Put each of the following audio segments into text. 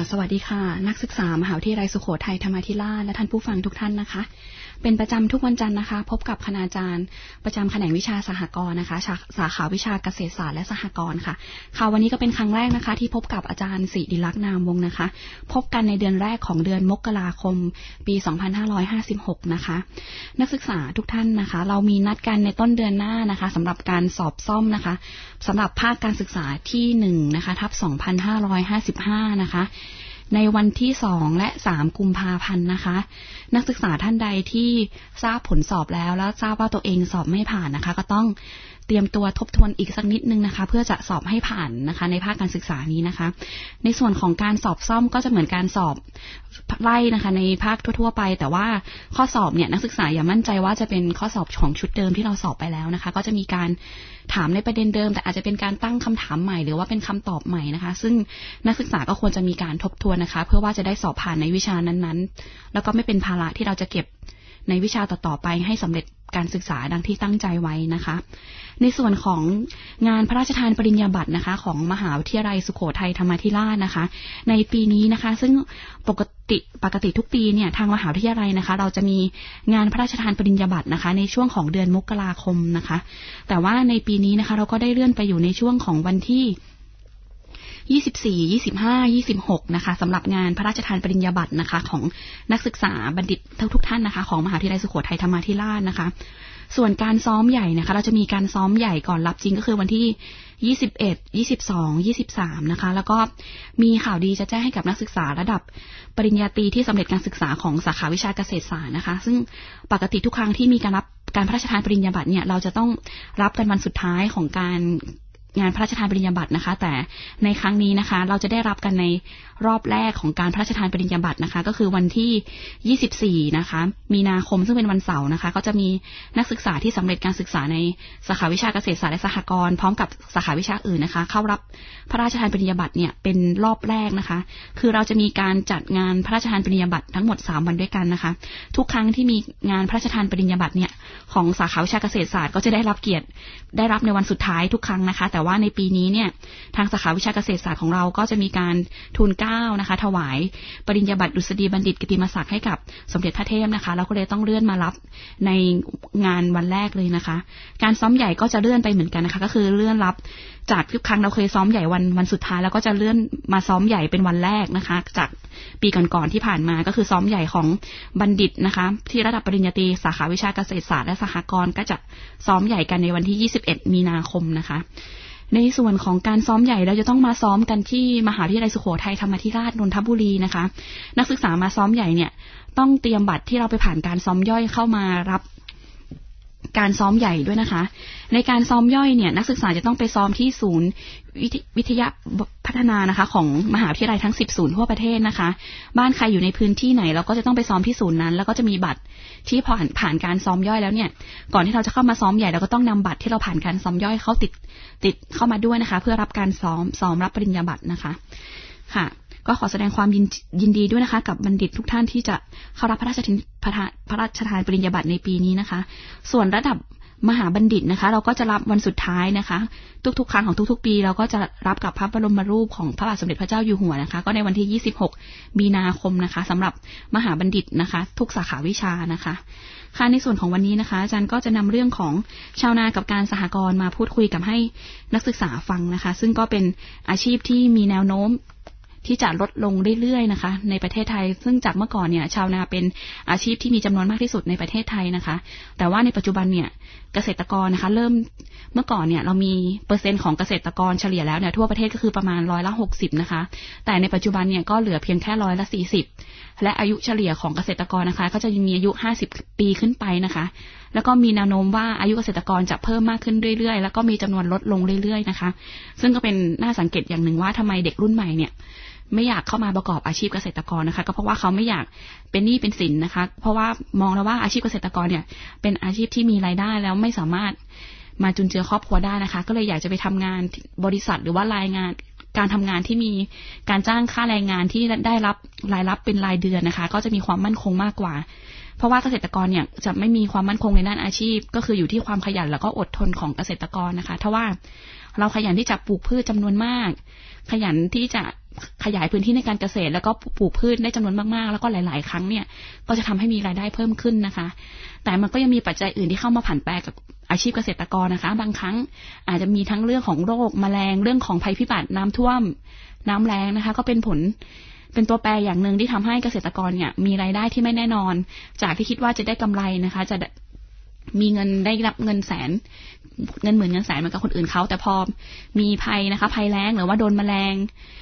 สวัสดีค่ะนักศึกษามหาวิทยาลัยสุโขทัยธรรมาธิราชและท่านผู้ฟังทุกท่านนะคะเป็นประจำทุกวันจันทร์นะคะพบกับคณาจารย์ประจำแขนงวิชาสหกรณ์นะคะสาขาวิชาเกษตรศาสตร์และสหกรณ์ค่ะวันนี้ก็เป็นครั้งแรกนะคะที่พบกับอาจารย์ศิริลักษณ์นามวงศ์นะคะพบกันในเดือนแรกของเดือนมกราคมปี2556นะคะนักศึกษาทุกท่านนะคะเรามีนัดกันในต้นเดือนหน้านะคะสำหรับการสอบซ่อมนะคะสำหรับภาคการศึกษาที่1นะคะทับ2555นะคะในวันที่2และ3กุมภาพันธ์นะคะนักศึกษาท่านใดที่ทราบผลสอบแล้วทราบว่าตัวเองสอบไม่ผ่านนะคะก็ต้องเตรียมตัวทบทวนอีกสักนิดนึงนะคะเพื่อจะสอบให้ผ่านนะคะในภาคการศึกษานี้นะคะในส่วนของการสอบซ่อมก็จะเหมือนการสอบไล่นะคะในภาคทั่วๆไปแต่ว่าข้อสอบเนี่ยนักศึกษาอย่ามั่นใจว่าจะเป็นข้อสอบของชุดเดิมที่เราสอบไปแล้วนะคะก็จะมีการถามในประเด็นเดิมแต่อาจจะเป็นการตั้งคำถามใหม่หรือว่าเป็นคำตอบใหม่นะคะซึ่งนักศึกษาก็ควรจะมีการทบทวนนะคะเพื่อว่าจะได้สอบผ่านในวิชานั้นๆแล้วก็ไม่เป็นภาระที่เราจะเก็บในวิชาต่อๆไปให้สำเร็จการศึกษาดังที่ตั้งใจไว้นะคะในส่วนของงานพระราชทานปริญญาบัตรนะคะของมหาวิทยาลัยสุโขทัยธรรมาธิราชนะคะในปีนี้นะคะซึ่งปกติทุกปีเนี่ยทางมหาวิทยาลัยนะคะเราจะมีงานพระราชทานปริญญาบัตรนะคะในช่วงของเดือนมกราคมนะคะแต่ว่าในปีนี้นะคะเราก็ได้เลื่อนไปอยู่ในช่วงของวันที่24 25 26นะคะสำหรับงานพระราชทานปริญญาบัตรนะคะของนักศึกษาบัณฑิตทุกท่านนะคะของมหาวิทยาลัยสุโขทัยธรรมาธิราชนะคะส่วนการซ้อมใหญ่นะคะเราจะมีการซ้อมใหญ่ก่อนรับจริงก็คือวันที่21 22 23นะคะแล้วก็มีข่าวดีจะแจ้งให้กับนักศึกษาระดับปริญญาตรีที่สำเร็จการศึกษาของสาขาวิชาเกษตรศาสตร์นะคะซึ่งปกติทุกครั้งที่มีการรับการพระราชทานปริญญาบัตรเนี่ยเราจะต้องรับกันวันสุดท้ายของการงานพระราชทานปริญญาบัตรนะคะแต่ในครั้งนี้นะคะเราจะได้รับกันในรอบแรกของการพระราชทานปริญญาบัตรนะคะก็คือวันที่24นะคะมีนาคมซึ่งเป็นวันเสาร์นะคะก็จะมีนักศึกษาที่สำเร็จการศึกษาในสาขาวิชาเกษตรศาสตร์และสหกรณ์พร้อมกับสาขาวิชาอื่นนะคะเข้ารับพระราชทานปริญญาบัตรเนี่ยเป็นรอบแรกนะคะคือเราจะมีการจัดงานพระราชทานปริญญาบัตรทั้งหมด3วันด้วยกันนะคะทุกครั้งที่มีงานพระราชทานปริญญาบัตรเนี่ยของสาขาวิชาเกษตรศาสตร์ก็จะได้รับเกียรติได้รับในวันสุดท้ายทุกครั้งนะคะแต่ว่าในปีนี้เนี่ยทางสาขาวิชาเกษตรศาสตร์ของเราก็จะมีการทูลเกล้านะคะถวายปริญญาบัตรดุษฎีบัณฑิตกิตติมศักดิ์ให้กับสมเด็จพระเทพนะคะเราก็เลยต้องเลื่อนมารับในงานวันแรกเลยนะคะการซ้อมใหญ่ก็จะเลื่อนไปเหมือนกันนะคะก็คือเลื่อนรับจากทุกครั้งเราเคยซ้อมใหญ่วันสุดท้ายแล้วก็จะเลื่อนมาซ้อมใหญ่เป็นวันแรกนะคะจากปีก่อนๆที่ผ่านมาก็คือซ้อมใหญ่ของบัณฑิตนะคะที่ระดับปริญญาตรีสาขาวิชาเกษตรศาสตร์และสหกรณ์ก็จะซ้อมใหญ่กันในวันที่21มีนาคมนะคะในส่วนของการซ้อมใหญ่เราจะต้องมาซ้อมกันที่มหาวิทยาลัยสุโขทัยธรรมาธิราชนนทบุรีนะคะนักศึกษามาซ้อมใหญ่เนี่ยต้องเตรียมบัตรที่เราไปผ่านการซ้อมย่อยเข้ามารับการซ้อมใหญ่ด้วยนะคะในการซ้อมย่อยเนี่ยนักศึกษาจะต้องไปซ้อมที่ศูนย์วิทยาพัฒนานะคะของมหาวิทยาลัยทั้ง10ศูนย์ทั่วประเทศนะคะบ้านใครอยู่ในพื้นที่ไหนเราก็จะต้องไปซ้อมที่ศูนย์นั้นแล้วก็จะมีบัตรที่ผ่านการซ้อมย่อยแล้วเนี่ยก่อนที่เราจะเข้ามาซ้อมใหญ่เราก็ต้องนำบัตรที่เราผ่านการซ้อมย่อยเข้าติดเข้ามาด้วยนะคะเพื่อรับการซ้อมรับปริญญาบัตรนะคะค่ะก็ขอแสดงความยินดีด้วยนะคะกับบัณฑิตทุกท่านที่จะเข้ารับพระราชทานปริญญาบัตรในปีนี้นะคะส่วนระดับมหาบัณฑิตนะคะเราก็จะรับวันสุดท้ายนะคะทุกๆครั้งของทุกๆปีเราก็จะรับกับพระบรมรูปของพระบาทสมเด็จพระเจ้าอยู่หัวนะคะก็ในวันที่26มีนาคมนะคะสำหรับมหาบัณฑิตนะคะทุกสาขาวิชานะคะค่ะในส่วนของวันนี้นะคะอาจารย์ก็จะนำเรื่องของชาวนากับการสหกรณ์มาพูดคุยกับให้นักศึกษาฟังนะคะซึ่งก็เป็นอาชีพที่มีแนวโน้มที่จะลดลงเรื่อยๆนะคะในประเทศไทยซึ่งจากเมื่อก่อนเนี่ยชาวนาเป็นอาชีพที่มีจำนวนมากที่สุดในประเทศไทยนะคะแต่ว่าในปัจจุบันเนี่ยเกษตรกรนะคะเริ่มเมื่อก่อนเนี่ยเรามีเปอร์เซ็นต์ของเกษตรกรเฉลี่ยแล้วเนี่ยทั่วประเทศก็คือประมาณ60%นะคะแต่ในปัจจุบันเนี่ยก็เหลือเพียงแค่40%และอายุเฉลี่ยของเกษตรกรนะคะก็จะมีอายุ50 ปีขึ้นไปนะคะแล้วก็มีแนวโน้มว่าอายุเกษตรกรจะเพิ่มมากขึ้นเรื่อยๆแล้วก็มีจำนวนลดลงเรื่อยๆนะคะซึ่งก็เป็นน่าสังเกตอย่างหนึ่งว่าทำไมเด็กรุ่นใหม่เนี่ยไม่อยากเข้ามาประกอบอาชีพเกษตรกรนะคะก็เพราะว่าเขาไม่อยากเป็นหนี้เป็นสินนะคะเพราะว่ามองแล้วว่าอาชีพเกษตรกรเนี่ยเป็นอาชีพที่มีรายได้แล้วไม่สามารถมาจุนเจือครอบครัวได้นะคะก็เลยอยากจะไปทำงานบริษัทหรือว่ารายงานการทำงานที่มีการจ้างค่าแรงงานที่ได้รับรายรับเป็นรายเดือนนะคะก็จะมีความมั่นคงมากกว่าเพราะว่าเกษตรกรเนี่ยจะไม่มีความมั่นคงในด้านอาชีพก็คืออยู่ที่ความขยันแล้วก็อดทนของเกษตรกรนะคะถ้าว่าเราขยันที่จะปลูกพืชจำนวนมากขยันที่จะขยายพื้นที่ในการเกษตรแล้วก็ปลูกพืชได้จำนวนมากๆแล้วก็หลายๆครั้งเนี่ยก็จะทำให้มีรายได้เพิ่มขึ้นนะคะแต่มันก็ยังมีปัจจัยอื่นที่เข้ามาผันแปรกับอาชีพเกษตรกรนะคะบางครั้งอาจจะมีทั้งเรื่องของโรคแมลงเรื่องของภัยพิบัติน้ำท่วมน้ำแล้งนะคะก็เป็นตัวแปรอย่างหนึ่งที่ทำให้เกษตรกรเนี่ยมีรายได้ที่ไม่แน่นอนจากที่คิดว่าจะได้กำไรนะคะจะมีเงินได้รับเงินแสนเงินหมื่นเงินแสนเหมือนกับคนอื่นเขาแต่พอมีภัยนะคะภัยแล้งหรือว่าโดนแมลง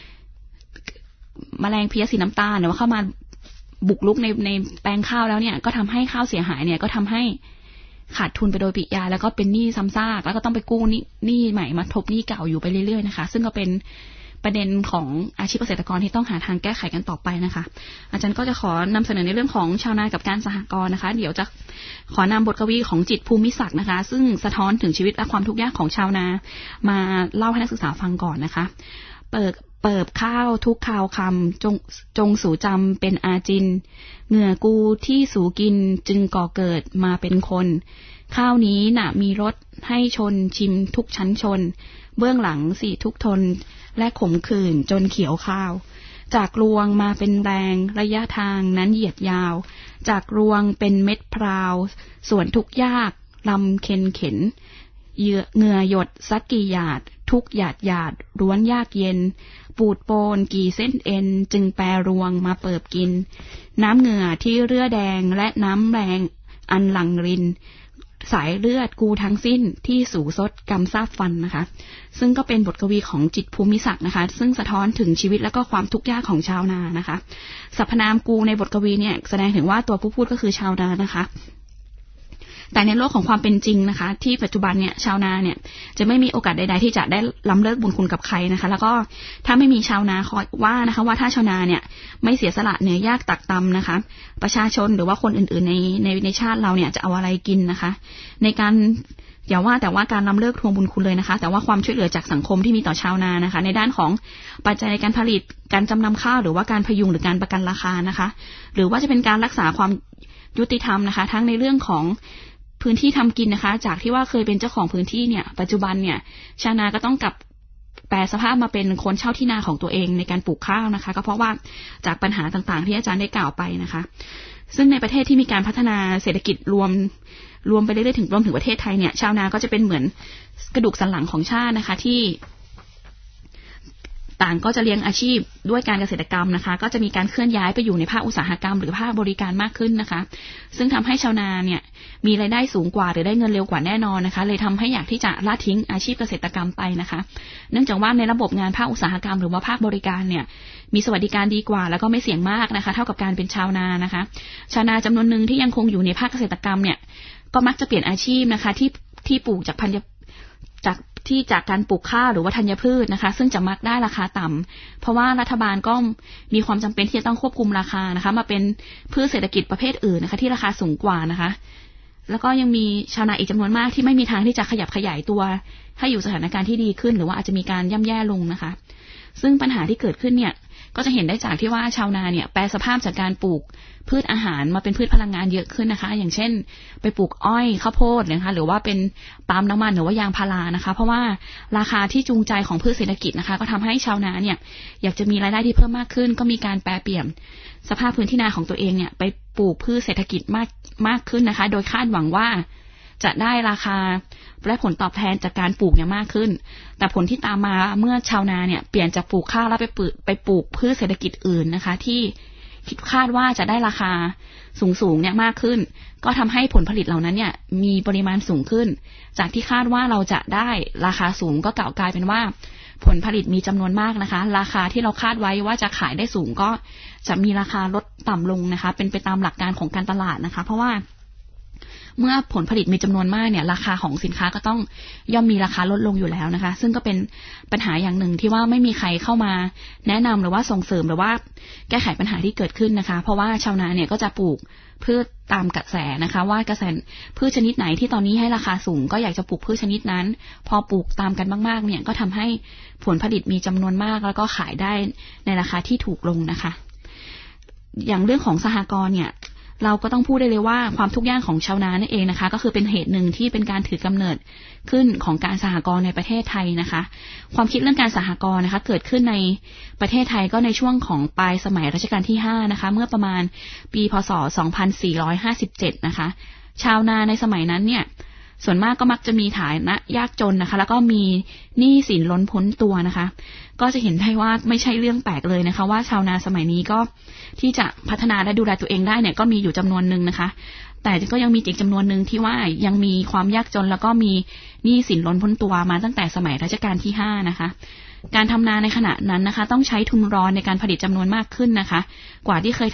เพลี้ยสีน้ำตาลหรือว่าเข้ามาบุกรุกในแปลงข้าวแล้วเนี่ยก็ทำให้ข้าวเสียหายเนี่ยก็ทำให้ขาดทุนไปโดยปริยายแล้วก็เป็นหนี้ซ้ำซากแล้วก็ต้องไปกู้หนี้ใหม่มาทบหนี้เก่าอยู่ไปเรื่อยๆนะคะซึ่งก็เป็นประเด็นของอาชีพเกษตรกรที่ต้องหาทางแก้ไขกันต่อไปนะคะอาจารย์ก็จะขอนำเสนอในเรื่องของชาวนากับการสหกรณ์นะคะเดี๋ยวจะขอนำบทกวีของจิตรภูมิศักดิ์นะคะซึ่งสะท้อนถึงชีวิตและความทุกข์ยากของชาวนามาเล่าให้นักศึกษาฟังก่อนนะคะเปิบข้าวทุกข่าวคำจงสู่จำเป็นอาจินเหงื่อกูที่สู่กินจึงก่อเกิดมาเป็นคนข้าวนี้น่ะมีรสให้ชนชิมทุกชั้นชนเบื้องหลังสี่ทุกทนและขมขื่นจนเขียวข้าวจากรวงมาเป็นแรงระยะทางนั้นเหยียดยาวจากรวงเป็นเม็ดพราวส่วนทุกยากลำเข็นเหงื่อหยดสักกี่หยาดทุกหยาดร้วนยากเย็นปูดโปนกี่เส้นเอ็นจึงแปรรวงมาเปิบกินน้ำเหงื่อที่เรือแดงและน้ำแรงอันหลั่งรินสายเลือดกูทั้งสิ้นที่สู่ซดกำซาบฟันนะคะซึ่งก็เป็นบทกวีของจิตรภูมิศักดิ์นะคะซึ่งสะท้อนถึงชีวิตและก็ความทุกข์ยากของชาวนานะคะสรรพนามกูในบทกวีเนี่ยแสดงถึงว่าตัวผู้พูดก็คือชาวนานะคะแต่ในโลกของความเป็นจริงนะคะที่ปัจจุบันเนี่ยชาวนาเนี่ยจะไม่มีโอกาสใดๆที่จะได้ล้ำเลิกบุญคุณกับใครนะคะแล้วก็ถ้าไม่มีชาวนาคอยว่านะคะว่าถ้าชาวนาเนี่ยไม่เสียสละเหนื่อยยากตักตำนะคะประชาชนหรือว่าคนอื่นๆในชาติเราเนี่ยจะเอาอะไรกินนะคะในการอย่าว่าแต่ว่าการล้ำเลิกทวงบุญคุณเลยนะคะแต่ว่าความช่วยเหลือจากสังคมที่มีต่อชาวนานะคะในด้านของปัจจัยในการผลิตการจำนำข้าวหรือว่าการพยุงหรือการประกันราคานะคะหรือว่าจะเป็นการรักษาความยุติธรรมนะคะทั้งในเรื่องของพื้นที่ทำกินนะคะจากที่ว่าเคยเป็นเจ้าของพื้นที่เนี่ยปัจจุบันเนี่ยชาวนาก็ต้องกลับแปลสภาพมาเป็นคนเช่าที่นาของตัวเองในการปลูกข้าวนะคะก็เพราะว่าจากปัญหาต่างๆที่อาจารย์ได้กล่าวไปนะคะซึ่งในประเทศที่มีการพัฒนาเศรษฐกิจรวมไปเรื่อยๆถึงรวมถึงประเทศไทยเนี่ยชาวนาก็จะเป็นเหมือนกระดูกสันหลังของชาตินะคะที่ต่างก็จะเลี้ยงอาชีพด้วยการเกษตรกรรมนะคะก็จะมีการเคลื่อนย้ายไปอยู่ในภาคอุตสาหกรรมหรือภาคบริการมากขึ้นนะคะซึ่งทำให้ชาวนาเนี่ยมีรายได้สูงกว่าหรือได้เงินเร็วกว่าแน่นอนนะคะเลยทำให้อยากที่จะละทิ้งอาชีพเกษตรกรรมไปนะคะเนื่องจากว่าในระบบงานภาคอุตสาหกรรมหรือว่าภาคบริการเนี่ยมีสวัสดิการดีกว่าแล้วก็ไม่เสี่ยงมากนะคะเท่ากับการเป็นชาวนานะคะชาวนาจำนวนหนึ่งที่ยังคงอยู่ในภาคเกษตรกรรมเนี่ยก็มักจะเปลี่ยนอาชีพนะคะที่ปลูกจากจากการปลูกข้าวหรือว่าธัญพืชนะคะซึ่งจะมักได้ราคาต่ำเพราะว่ารัฐบาลก็มีความจำเป็นที่จะต้องควบคุมราคานะคะมาเป็นพืชเศรษฐกิจประเภทอื่นนะคะที่ราคาสูงกว่านะคะแล้วก็ยังมีชาวนาอีกจำนวนมากที่ไม่มีทางที่จะขยับขยายตัวให้อยู่สถานการณ์ที่ดีขึ้นหรือว่าอาจจะมีการย่ำแย่ลงนะคะซึ่งปัญหาที่เกิดขึ้นเนี่ยก็จะเห็นได้จากที่ว่าชาวนาเนี่ยแปลสภาพจากการปลูกพืชอาหารมาเป็นพืชพลังงานเยอะขึ้นนะคะอย่างเช่นไปปลูกอ้อยข้าวโพดนะคะหรือว่าเป็นปาล์มน้ำมันหรือว่ายางพารานะคะเพราะว่าราคาที่จูงใจของพืชเศรษฐกิจนะคะก็ทำให้ชาวนาเนี่ยอยากจะมีรายได้ที่เพิ่มมากขึ้นก็มีการแปรเปลี่ยนสภาพพื้นที่นาของตัวเองเนี่ยไปปลูกพืชเศรษฐกิจมากขึ้นนะคะโดยคาดหวังว่าจะได้ราคาและผลตอบแทนจากการปลูกเนี่ยมากขึ้นแต่ผลที่ตามมาเมื่อชาวนาเนี่ยเปลี่ยนจากปลูกข้าวแล้วไปปลูกพืชเศรษฐกิจอื่นนะคะที่คาดว่าจะได้ราคาสูงเนี่ยมากขึ้นก็ทำให้ผลผลิตเหล่านั้นเนี่ยมีปริมาณสูงขึ้นจากที่คาดว่าเราจะได้ราคาสูงก็กลายเป็นว่าผลผลิตมีจำนวนมากนะคะราคาที่เราคาดไว้ว่าจะขายได้สูงก็จะมีราคาลดต่ำลงนะคะเป็นไปตามหลักการของการตลาดนะคะเพราะว่าเมื่อผลผลิตมีจำนวนมากเนี่ยราคาของสินค้าก็ต้องย่อมมีราคาลดลงอยู่แล้วนะคะซึ่งก็เป็นปัญหาอย่างหนึ่งที่ว่าไม่มีใครเข้ามาแนะนำหรือว่าส่งเสริมหรือว่าแก้ไขปัญหาที่เกิดขึ้นนะคะเพราะว่าชาวนาเนี่ยก็จะปลูกพืชตามกระแสนะคะว่ากระแสพืชชนิดไหนที่ตอนนี้ให้ราคาสูงก็อยากจะปลูกพืชชนิดนั้นพอปลูกตามกันมากๆเนี่ยก็ทำให้ผลผลิตมีจำนวนมากแล้วก็ขายได้ในราคาที่ถูกลงนะคะอย่างเรื่องของสหกรณ์เนี่ยเราก็ต้องพูดได้เลยว่าความทุกข์ยากของชาวนานั่นเองนะคะก็คือเป็นเหตุหนึ่งที่เป็นการถือกำเนิดขึ้นของการสหกรณ์ในประเทศไทยนะคะความคิดเรื่องการสหกรณ์นะคะเกิดขึ้นในประเทศไทยก็ในช่วงของปลายสมัยรัชกาลที่5นะคะเมื่อประมาณปีพ.ศ. 2457นะคะชาวนาในสมัยนั้นเนี่ยส่วนมากก็มักจะมีฐานะยากจนนะคะแล้วก็มีหนี้สินล้นพ้นตัวนะคะก็จะเห็นได้ว่าไม่ใช่เรื่องแปลกเลยนะคะว่าชาวนาสมัยนี้ก็ที่จะพัฒนาและดูแลตัวเองได้เนี่ยก็มีอยู่จำนวนหนึ่งนะคะแต่ก็ยังมีอีกจำนวนหนึ่งที่ว่ายังมีความยากจนแล้วก็มีหนี้สินล้นพ้นตัวมาตั้งแต่สมัยรัชกาลที่5นะคะการทำนาในขณะนั้นนะคะต้องใช้ทุนร้อนในการผลิตจำนวนมากขึ้นนะคะกว่าที่เคย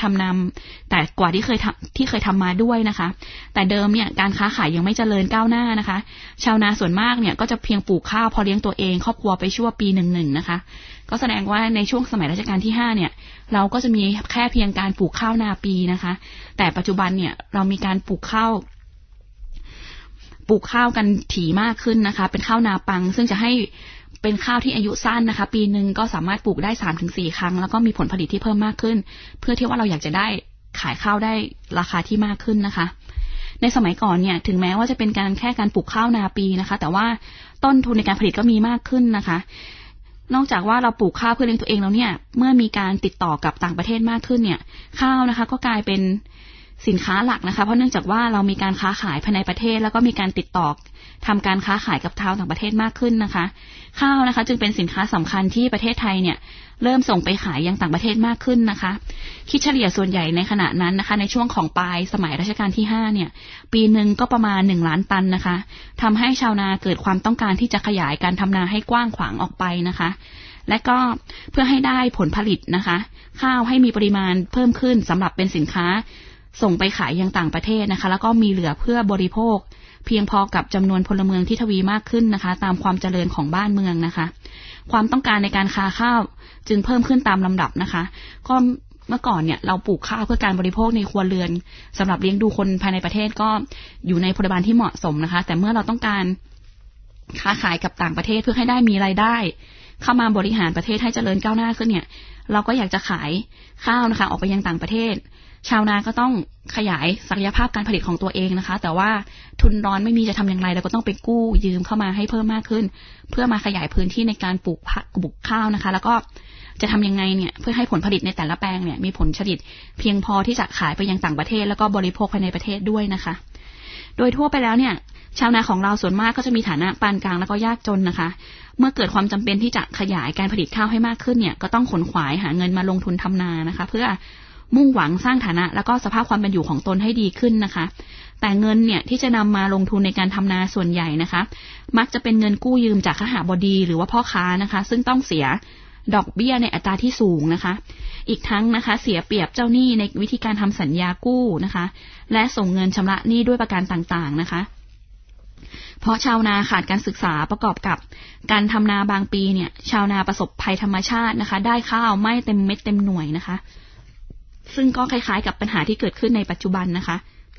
ทำมาด้วยนะคะแต่เดิมเนี่ยการค้าขายยังไม่เจริญก้าวหน้านะคะชาวนาส่วนมากเนี่ยก็จะเพียงปลูกข้าวพอเลี้ยงตัวเองครอบครัวไปชั่วปีหนึ่งนะคะก็แสดงว่าในช่วงสมัยรัชกาลที่5เนี่ยเราก็จะมีแค่เพียงการปลูกข้าวนาปีนะคะแต่ปัจจุบันเนี่ยเรามีการปลูกข้าวกันถี่มากขึ้นนะคะเป็นข้าวนาปังซึ่งจะให้เป็นข้าวที่อายุสั้นนะคะปีนึงก็สามารถปลูกได้ 3-4 ครั้งแล้วก็มีผลผลิตที่เพิ่มมากขึ้นเพื่อที่ว่าเราอยากจะได้ขายข้าวได้ราคาที่มากขึ้นนะคะในสมัยก่อนเนี่ยถึงแม้ว่าจะเป็นแค่การปลูกข้าวนาปีนะคะแต่ว่าต้นทุนในการผลิตก็มีมากขึ้นนะคะนอกจากว่าเราปลูกข้าวเพื่อเลี้ยงตัวเองแล้วเนี่ยเมื่อมีการติดต่อกับต่างประเทศมากขึ้นเนี่ยข้าวนะคะก็กลายเป็นสินค้าหลักนะคะเพราะเนื่องจากว่าเรามีการค้าขายภายในประเทศแล้วก็มีการติดต่อทำการค้าขายกับชาวต่างประเทศมากขึ้นนะคะข้าวนะคะจึงเป็นสินค้าสำคัญที่ประเทศไทยเนี่ยเริ่มส่งไปขายยังต่างประเทศมากขึ้นนะคะคิดเฉลี่ยส่วนใหญ่ในขณะนั้นนะคะในช่วงของปลายสมัยรัชกาลที่5เนี่ยปีนึงก็ประมาณ1 ล้านตันนะคะทำให้ชาวนาเกิดความต้องการที่จะขยายการทำนาให้กว้างขวางออกไปนะคะและก็เพื่อให้ได้ผลผลิตนะคะข้าวให้มีปริมาณเพิ่มขึ้นสำหรับเป็นสินค้าส่งไปขายยังต่างประเทศนะคะแล้วก็มีเหลือเพื่อบริโภคเพียงพอกับจำนวนพลเมืองที่ทวีมากขึ้นนะคะตามความเจริญของบ้านเมืองนะคะความต้องการในการค้าข้าวจึงเพิ่มขึ้นตามลำดับนะคะก็เมื่อก่อนเนี่ยเราปลูกข้าวเพื่อการบริโภคในครัวเรือนสำหรับเลี้ยงดูคนภายในประเทศก็อยู่ในปริมาณที่เหมาะสมนะคะแต่เมื่อเราต้องการค้าขายกับต่างประเทศเพื่อให้ได้มีรายได้เข้ามาบริหารประเทศให้เจริญก้าวหน้าขึ้นเนี่ยเราก็อยากจะขายข้าวนะคะออกไปยังต่างประเทศชาวนาก็ต้องขยายศักยภาพการผลิตของตัวเองนะคะแต่ว่าทุนร้อนไม่มีจะทำอย่างไรเราก็ต้องไปกู้ยืมเข้ามาให้เพิ่มมากขึ้นเพื่อมาขยายพื้นที่ในการปลูกข้าวนะคะแล้วก็จะทำยังไงเนี่ยเพื่อให้ผลผลิตในแต่ละแปลงเนี่ยมีผลผลิตเพียงพอที่จะขายไปยังต่างประเทศแล้วก็บริโภคภายในประเทศด้วยนะคะโดยทั่วไปแล้วเนี่ยชาวนาของเราส่วนมากก็จะมีฐานะปานกลางแล้วก็ยากจนนะคะเมื่อเกิดความจำเป็นที่จะขยายการผลิตข้าวให้มากขึ้นเนี่ยก็ต้องขนขวายหาเงินมาลงทุนทำนานะคะเพื่อมุ่งหวังสร้างฐานะแล้วก็สภาพความเป็นอยู่ของตนให้ดีขึ้นนะคะแต่เงินเนี่ยที่จะนำมาลงทุนในการทำนาส่วนใหญ่นะคะมักจะเป็นเงินกู้ยืมจากคหบดีหรือว่าพ่อค้านะคะซึ่งต้องเสียดอกเบี้ยในอัตราที่สูงนะคะอีกทั้งนะคะเสียเปรียบเจ้าหนี้ในวิธีการทำสัญญากู้นะคะและส่งเงินชำระหนี้ด้วยประการต่างๆนะคะเพราะชาวนาขาดการศึกษาประกอบกับการทำนาบางปีเนี่ยชาวนาประสบภัยธรรมชาตินะคะได้ข้าวไม่เต็มเม็ดเต็มหน่วยนะคะซึ่งก็คล้ายๆกับปัญหาที่เกิดขึ้นในปัจจุบันนะคะ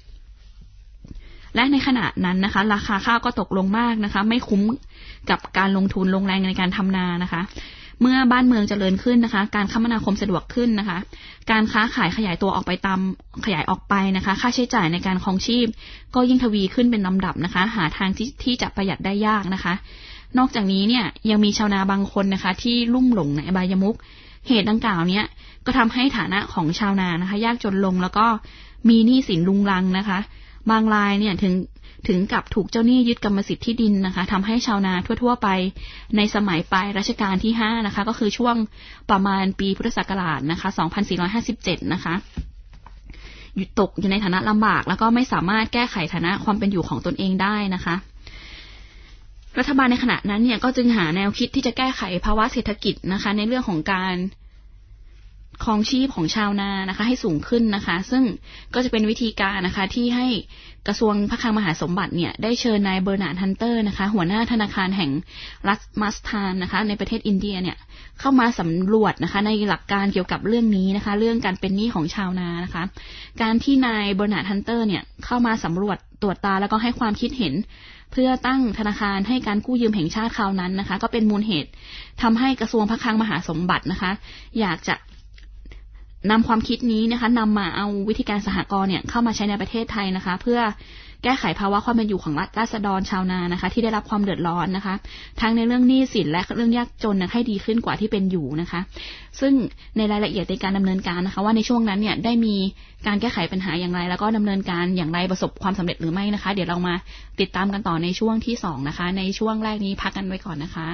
และในขณะนั้นนะคะราคาข้าวก็ตกลงมากนะคะไม่คุ้มกับการลงทุนลงแรงในการทำนานะคะเมื่อบ้านเมืองเจริญขึ้นนะคะการคมนาคมสะดวกขึ้นนะคะการค้าขายขยายออกไปนะคะค่าใช้จ่ายในการครองชีพก็ยิ่งทวีขึ้นเป็นลำดับนะคะหาทางที่จะประหยัดได้ยากนะคะนอกจากนี้เนี่ยยังมีชาวนาบางคนนะคะที่ลุ่มหลงในอบายมุขเหตุดังกล่าวเนี้ยก็ทำให้ฐานะของชาวนานะคะยากจนลงแล้วก็มีหนี้สินรุงรังนะคะบางรายเนี่ยถึงกับถูกเจ้าหนี้ยึดกรรมสิทธิ์ที่ดินนะคะทำให้ชาวนาทั่วๆไปในสมัยปลายรัชกาลที่5นะคะก็คือช่วงประมาณปีพุทธศักราชนะคะ2457นะคะตกอยู่ในฐานะลำบากแล้วก็ไม่สามารถแก้ไขฐานะความเป็นอยู่ของตนเองได้นะคะรัฐบาลในขณะนั้นเนี่ยก็จึงหาแนวคิดที่จะแก้ไขภาวะเศรษฐกิจนะคะในเรื่องของการครองชีพของชาวนานะคะให้สูงขึ้นนะคะซึ่งก็จะเป็นวิธีการนะคะที่ให้กระทรวงพระคลังมหาสมบัติเนี่ยได้เชิญนายเบอร์นาร์ดฮันเตอร์นะคะหัวหน้าธนาคารแห่งรัฐมัสทานนะคะในประเทศอินเดียเนี่ยเข้ามาสำรวจนะคะในหลักการเกี่ยวกับเรื่องนี้นะคะเรื่องการเป็นหนี้ของชาวนานะคะการที่นายเบอร์นาร์ดฮันเตอร์เนี่ยเข้ามาสำรวจตรวจตาแล้วก็ให้ความคิดเห็นเพื่อตั้งธนาคารให้การกู้ยืมแห่งชาติคราวนั้นนะคะก็เป็นมูลเหตุทำให้กระทรวงพระคลังมหาสมบัตินะคะอยากจะนำความคิดนี้นะคะนำมาเอาวิธีการสหกรณ์เนี่ยเข้ามาใช้ในประเทศไทยนะคะเพื่อแก้ไขภาวะความเป็นอยู่ของราษฎรชาวนานะคะที่ได้รับความเดือดร้อนนะคะทั้งในเรื่องหนี้สินและเรื่องยากจนให้ดีขึ้นกว่าที่เป็นอยู่นะคะซึ่งในรายละเอียดในการดำเนินการนะคะว่าในช่วงนั้นเนี่ยได้มีการแก้ไขปัญหาอย่างไรแล้วก็ดำเนินการอย่างไรประสบความสำเร็จหรือไม่นะคะเดี๋ยวเรามาติดตามกันต่อในช่วงที่2นะคะในช่วงแรกนี้พักกันไว้ก่อนนะคะ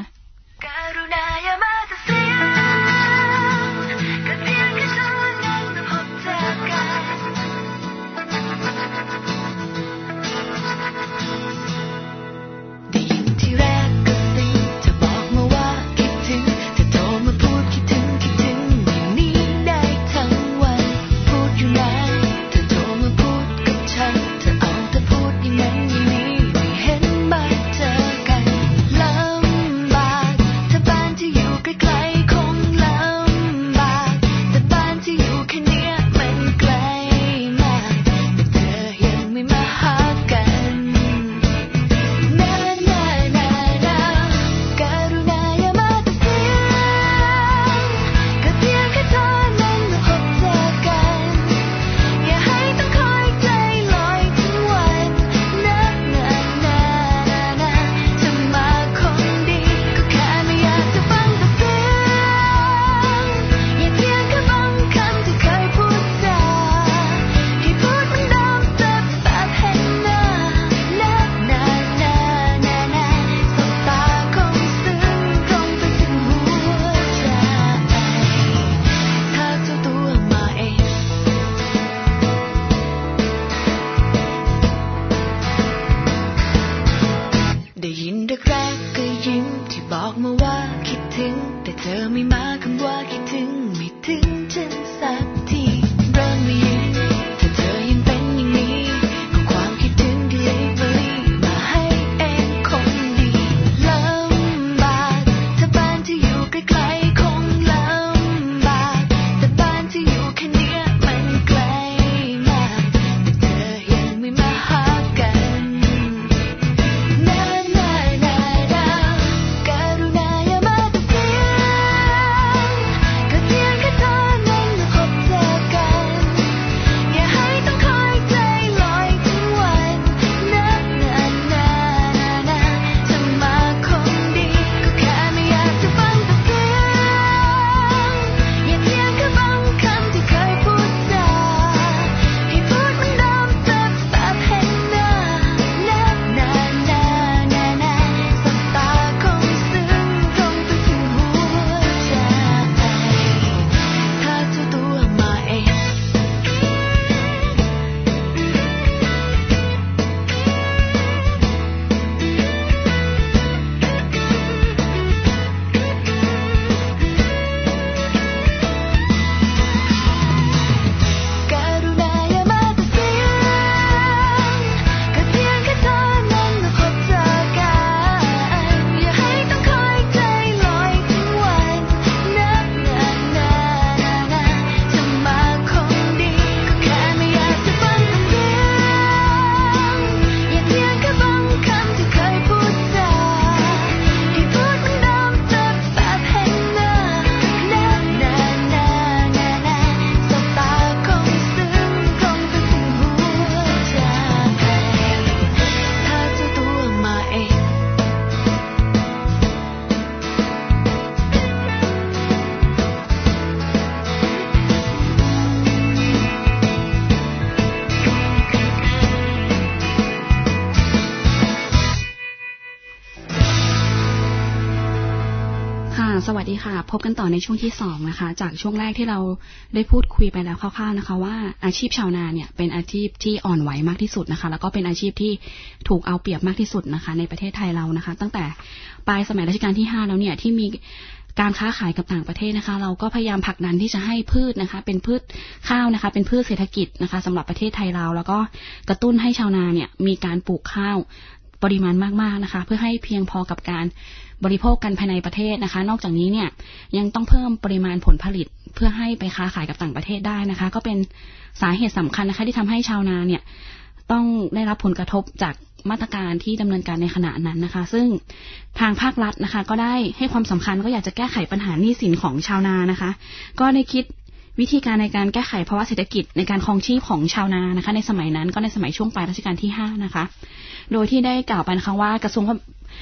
สวัสดีค่ะพบกันต่อในช่วงที่2นะคะจากช่วงแรกที่เราได้พูดคุยไปแล้วคร่าวๆนะคะว่าอาชีพชาวนาเนี่ยเป็นอาชีพที่อ่อนไหวมากที่สุดนะคะแล้วก็เป็นอาชีพที่ถูกเอาเปรียบมากที่สุดนะคะในประเทศไทยเรานะคะตั้งแต่ปลายสมัยรัชกาลที่5แล้วเนี่ยที่มีการค้าขายกับต่างประเทศนะคะเราก็พยายามผลักดันที่จะให้พืชนะคะเป็นพืชข้าวนะคะเป็นพืชเศรษฐกิจนะคะสำหรับประเทศไทยเราแล้วก็กระตุ้นให้ชาวนาเนี่ยมีการปลูกข้าวปริมาณมากๆนะคะเพื่อให้เพียงพอกับการบริโภคกันภายในประเทศนะคะนอกจากนี้เนี่ยยังต้องเพิ่มปริมาณผลผลิตเพื่อให้ไปค้าขายกับต่างประเทศได้นะคะก็เป็นสาเหตุสำคัญนะคะที่ทำให้ชาวนาเนี่ยต้องได้รับผลกระทบจากมาตรการที่ดำเนินการในขณะนั้นนะคะซึ่งทางภาครัฐนะคะก็ได้ให้ความสำคัญก็อยากจะแก้ไขปัญหาหนี้สินของชาวนานะคะก็ได้คิดวิธีการในการแก้ไขภาวะเศรษฐกิจในการครองชีพของชาวนานะคะในสมัยนั้นก็ในสมัยช่วงปลายรัชกาลที่5นะคะโดยที่ได้กล่าวไปนะคะว่ากระทรวง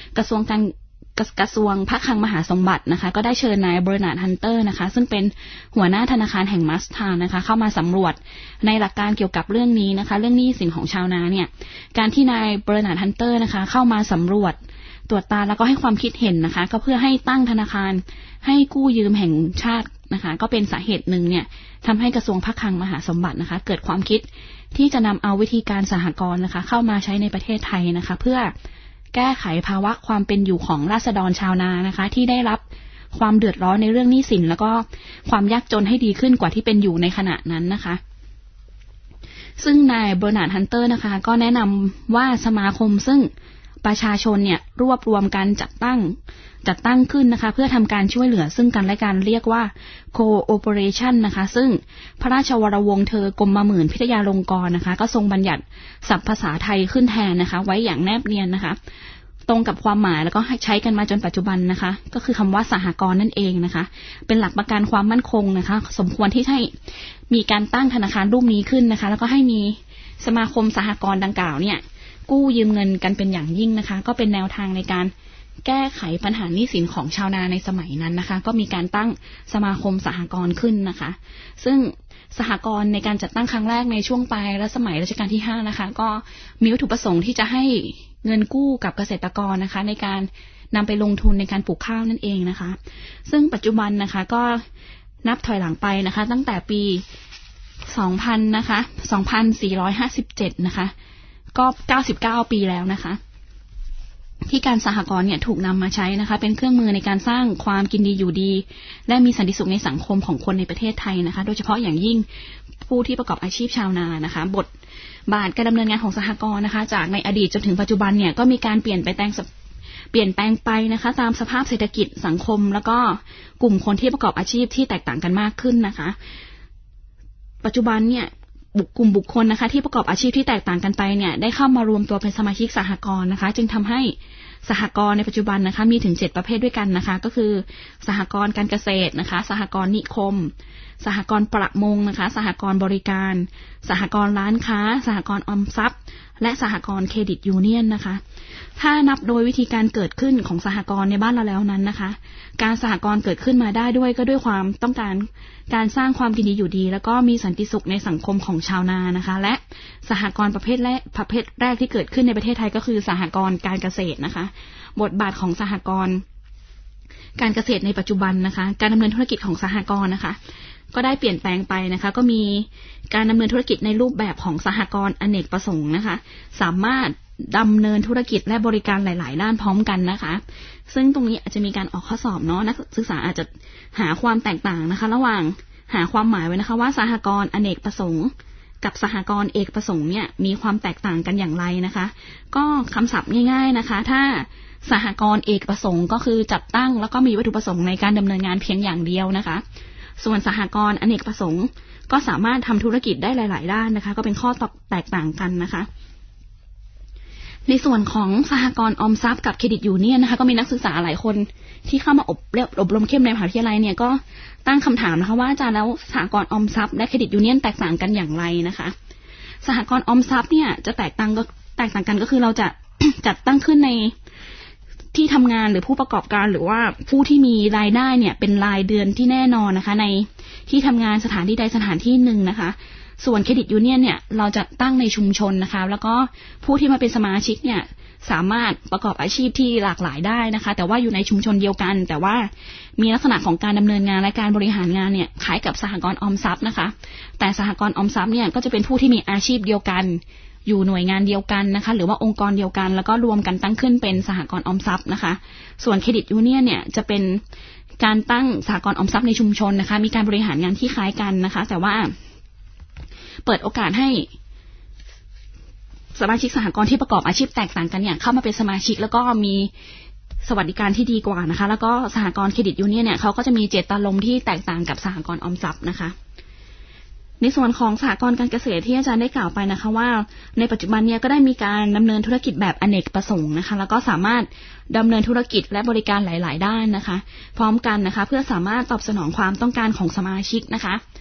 พระคลังมหาสมบัตินะคะก็ได้เชิญนายเบอร์นาร์ดฮันเตอร์นะคะซึ่งเป็นหัวหน้าธนาคารแห่งมัสทานนะคะเข้ามาสำรวจในหลักการเกี่ยวกับเรื่องนี้นะคะเรื่องหนี้สินของชาวนาเนี่ยการที่นายเบอร์นาร์ดฮันเตอร์นะคะเข้ามาสำรวจตรวจตาแล้วก็ให้ความคิดเห็นนะคะก็เพื่อให้ตั้งธนาคารให้กู้ยืมแห่งชาตินะคะก็เป็นสาเหตุหนึ่งเนี่ยทำให้กระทรวงพระคลังมหาสมบัตินะคะเกิดความคิดที่จะนำเอาวิธีการสหกรณ์นะคะเข้ามาใช้ในประเทศไทยนะคะเพื่อแก้ไขภาวะความเป็นอยู่ของราษฎรชาวนานะคะที่ได้รับความเดือดร้อนในเรื่องหนี้สินแล้วก็ความยากจนให้ดีขึ้นกว่าที่เป็นอยู่ในขณะนั้นนะคะซึ่งนายเบอร์นาร์ดฮันเตอร์นะคะก็แนะนำว่าสมาคมซึ่งประชาชนเนี่ยรวบรวมกันจัดตั้งขึ้นนะคะเพื่อทำการช่วยเหลือซึ่งกันและกันเรียกว่า cooperation นะคะซึ่งพระราชวรวงศ์เธอกรมหมื่นพิทยาลงกรณ์นะคะก็ทรงบัญญัติศัพท์ภาษาไทยขึ้นแทนนะคะไว้อย่างแนบเนียนนะคะตรงกับความหมายแล้วก็ใช้กันมาจนปัจจุบันนะคะก็คือคำว่าสหกรณ์นั่นเองนะคะเป็นหลักประกันความมั่นคงนะคะสมควรที่ให้มีการตั้งธนาคารรูปนี้ขึ้นนะคะแล้วก็ให้มีสมาคมสหกรณ์ดังกล่าวเนี่ยกู้ยืมเงินกันเป็นอย่างยิ่งนะคะก็เป็นแนวทางในการแก้ไขปัญหาหนี้สินของชาวนาในสมัยนั้นนะคะก็มีการตั้งสมาคมสหกรณ์ขึ้นนะคะซึ่งสหกรณ์ในการจัดตั้งครั้งแรกในช่วงปลายรัชสมัยรัชกาลที่5นะคะก็มีวัตถุประสงค์ที่จะให้เงินกู้กับเกษตรกรนะคะในการนำไปลงทุนในการปลูกข้าวนั่นเองนะคะซึ่งปัจจุบันนะคะก็นับถอยหลังไปนะคะตั้งแต่ปี2000นะคะ2457นะคะก็99ปีแล้วนะคะที่การสหกรณ์เนี่ยถูกนำมาใช้นะคะเป็นเครื่องมือในการสร้างความกินดีอยู่ดีและมีสันติสุขในสังคมของคนในประเทศไทยนะคะโดยเฉพาะอย่างยิ่งผู้ที่ประกอบอาชีพชาวนานะคะบทบาทการดำเนินงานของสหกรณ์นะคะจากในอดีตจนถึงปัจจุบันเนี่ยก็มีการเปลี่ยนแปลงไปนะคะตามสภาพเศรษฐกิจสังคมแล้วก็กลุ่มคนที่ประกอบอาชีพที่แตกต่างกันมากขึ้นนะคะปัจจุบันเนี่ยกลุ่มบุคคลนะคะที่ประกอบอาชีพที่แตกต่างกันไปเนี่ยได้เข้ามารวมตัวเป็นสมาชิกสหกรณ์นะคะจึงทำให้สหกรณ์ในปัจจุบันนะคะมีถึง7ประเภทด้วยกันนะคะก็คือสหกรณ์การเกษตรนะคะสหกรณ์นิคมสหกรณ์ประมงนะคะสหกรณ์บริการสหกรณ์ร้านค้าสหกรณ์ออมทรัพย์และสหกรณ์เครดิตยูเนียนนะคะถ้านับโดยวิธีการเกิดขึ้นของสหกรณ์ในบ้านเราแล้วนั้นนะคะการสหกรณ์เกิดขึ้นมาได้ด้วยก็ด้วยความต้องการสร้างความกินดีอยู่ดีแล้วก็มีสันติสุขในสังคมของชาวนานะคะและสหกรณ์ประเภทแรกที่เกิดขึ้นในประเทศไทยก็คือสหกรณ์การเกษตรนะคะบทบาทของสหกรณ์การเกษตรในปัจจุบันนะคะการดำเนินธุรกิจของสหกรณ์นะคะก็ได้เปลี่ยนแปลงไปนะคะก็มีการดำเนินธุรกิจในรูปแบบของสหกรณ์อเนกประสงค์นะคะสามารถดำเนินธุรกิจและบริการหลายๆด้านพร้อมกันนะคะซึ่งตรงนี้อาจจะมีการออกข้อสอบเนาะนักศึกษาอาจจะหาความแตกต่างนะคะระหว่างหาความหมายไว้นะคะว่าสหกรณ์อเนกประสงค์กับสหกรณ์เอกประสงค์เนี่ยมีความแตกต่างกันอย่างไรนะคะก็คำศัพท์ง่ายๆนะคะถ้าสหกรณ์เอกประสงค์ก็คือจัดตั้งแล้วก็มีวัตถุประสงค์ในการดำเนินงานเพียงอย่างเดียวนะคะส่วนสหกรณ์อเนกประสงค์ก็สามารถทำธุรกิจได้หลายๆด้านนะคะก็เป็นข้อแตกต่างกันนะคะในส่วนของสหกรณ์ออมทรัพย์กับเครดิตยูเนียนนะคะก็มีนักศึกษาหลายคนที่เข้ามาอบรมเข้มในมหาวิทยาลัยเนี่ยก็ตั้งคำถามนะคะว่าอาจารย์แล้วสหกรณ์ออมทรัพย์และเครดิตยูเนียนแตกต่างกันอย่างไรนะคะสหกรณ์ออมทรัพย์เนี่ยจะแตกต่างกันก็คือเราจะ จัดตั้งขึ้นในที่ทำงานหรือผู้ประกอบการหรือว่าผู้ที่มีรายได้เนี่ยเป็นรายเดือนที่แน่นอนนะคะในที่ทำงานสถานที่ใดสถานที่หนึ่งนะคะส่วนเครดิตยูเนียนเนี่ยเราจะตั้งในชุมชนนะคะแล้วก็ผู้ที่มาเป็นสมาชิกเนี่ยสามารถประกอบอาชีพที่หลากหลายได้นะคะแต่ว่าอยู่ในชุมชนเดียวกันแต่ว่ามีลักษณะของการดำเนินงานและการบริหารงานเนี่ยคล้ายกับสหกรณ์ออมทรัพย์นะคะแต่สหกรณ์ออมทรัพย์เนี่ยก็จะเป็นผู้ที่มีอาชีพเดียวกันอยู่หน่วยงานเดียวกันนะคะหรือว่าองค์กรเดียวกันแล้วก็รวมกันตั้งขึ้นเป็นสหกรณ์ออมทรัพย์นะคะส่วนเครดิตยูเนียนเนี่ยจะเป็นการตั้งสหกรณ์ออมทรัพย์ในชุมชนนะคะมีการบริหารงานที่คล้ายกันนะคะแต่ว่าเปิดโอกาสให้สมาชิกสหกรณ์ที่ประกอบอาชีพแตกต่างกันอย่างเข้ามาเป็นสมาชิกแล้วก็มีสวัสดิการที่ดีกว่านะคะแล้วก็สหกรณ์เครดิตยูเนียนเนี่ยเขาก็จะมีเจตนารมณ์ที่แตกต่างกับสหกรณ์ออมทรัพย์นะคะในส่วนของสหกรณ์การเกษตรที่อาจารย์ได้กล่าวไปนะคะว่าในปัจจุบันเนี่ยก็ได้มีการดำเนินธุรกิจแบบอเนกประสงค์นะคะแล้วก็สามารถดำเนินธุรกิจและบริการหลายๆด้านนะคะพร้อมกันนะคะเพื่อสามารถตอบสนองความต้องการของสมาชิกนะคะ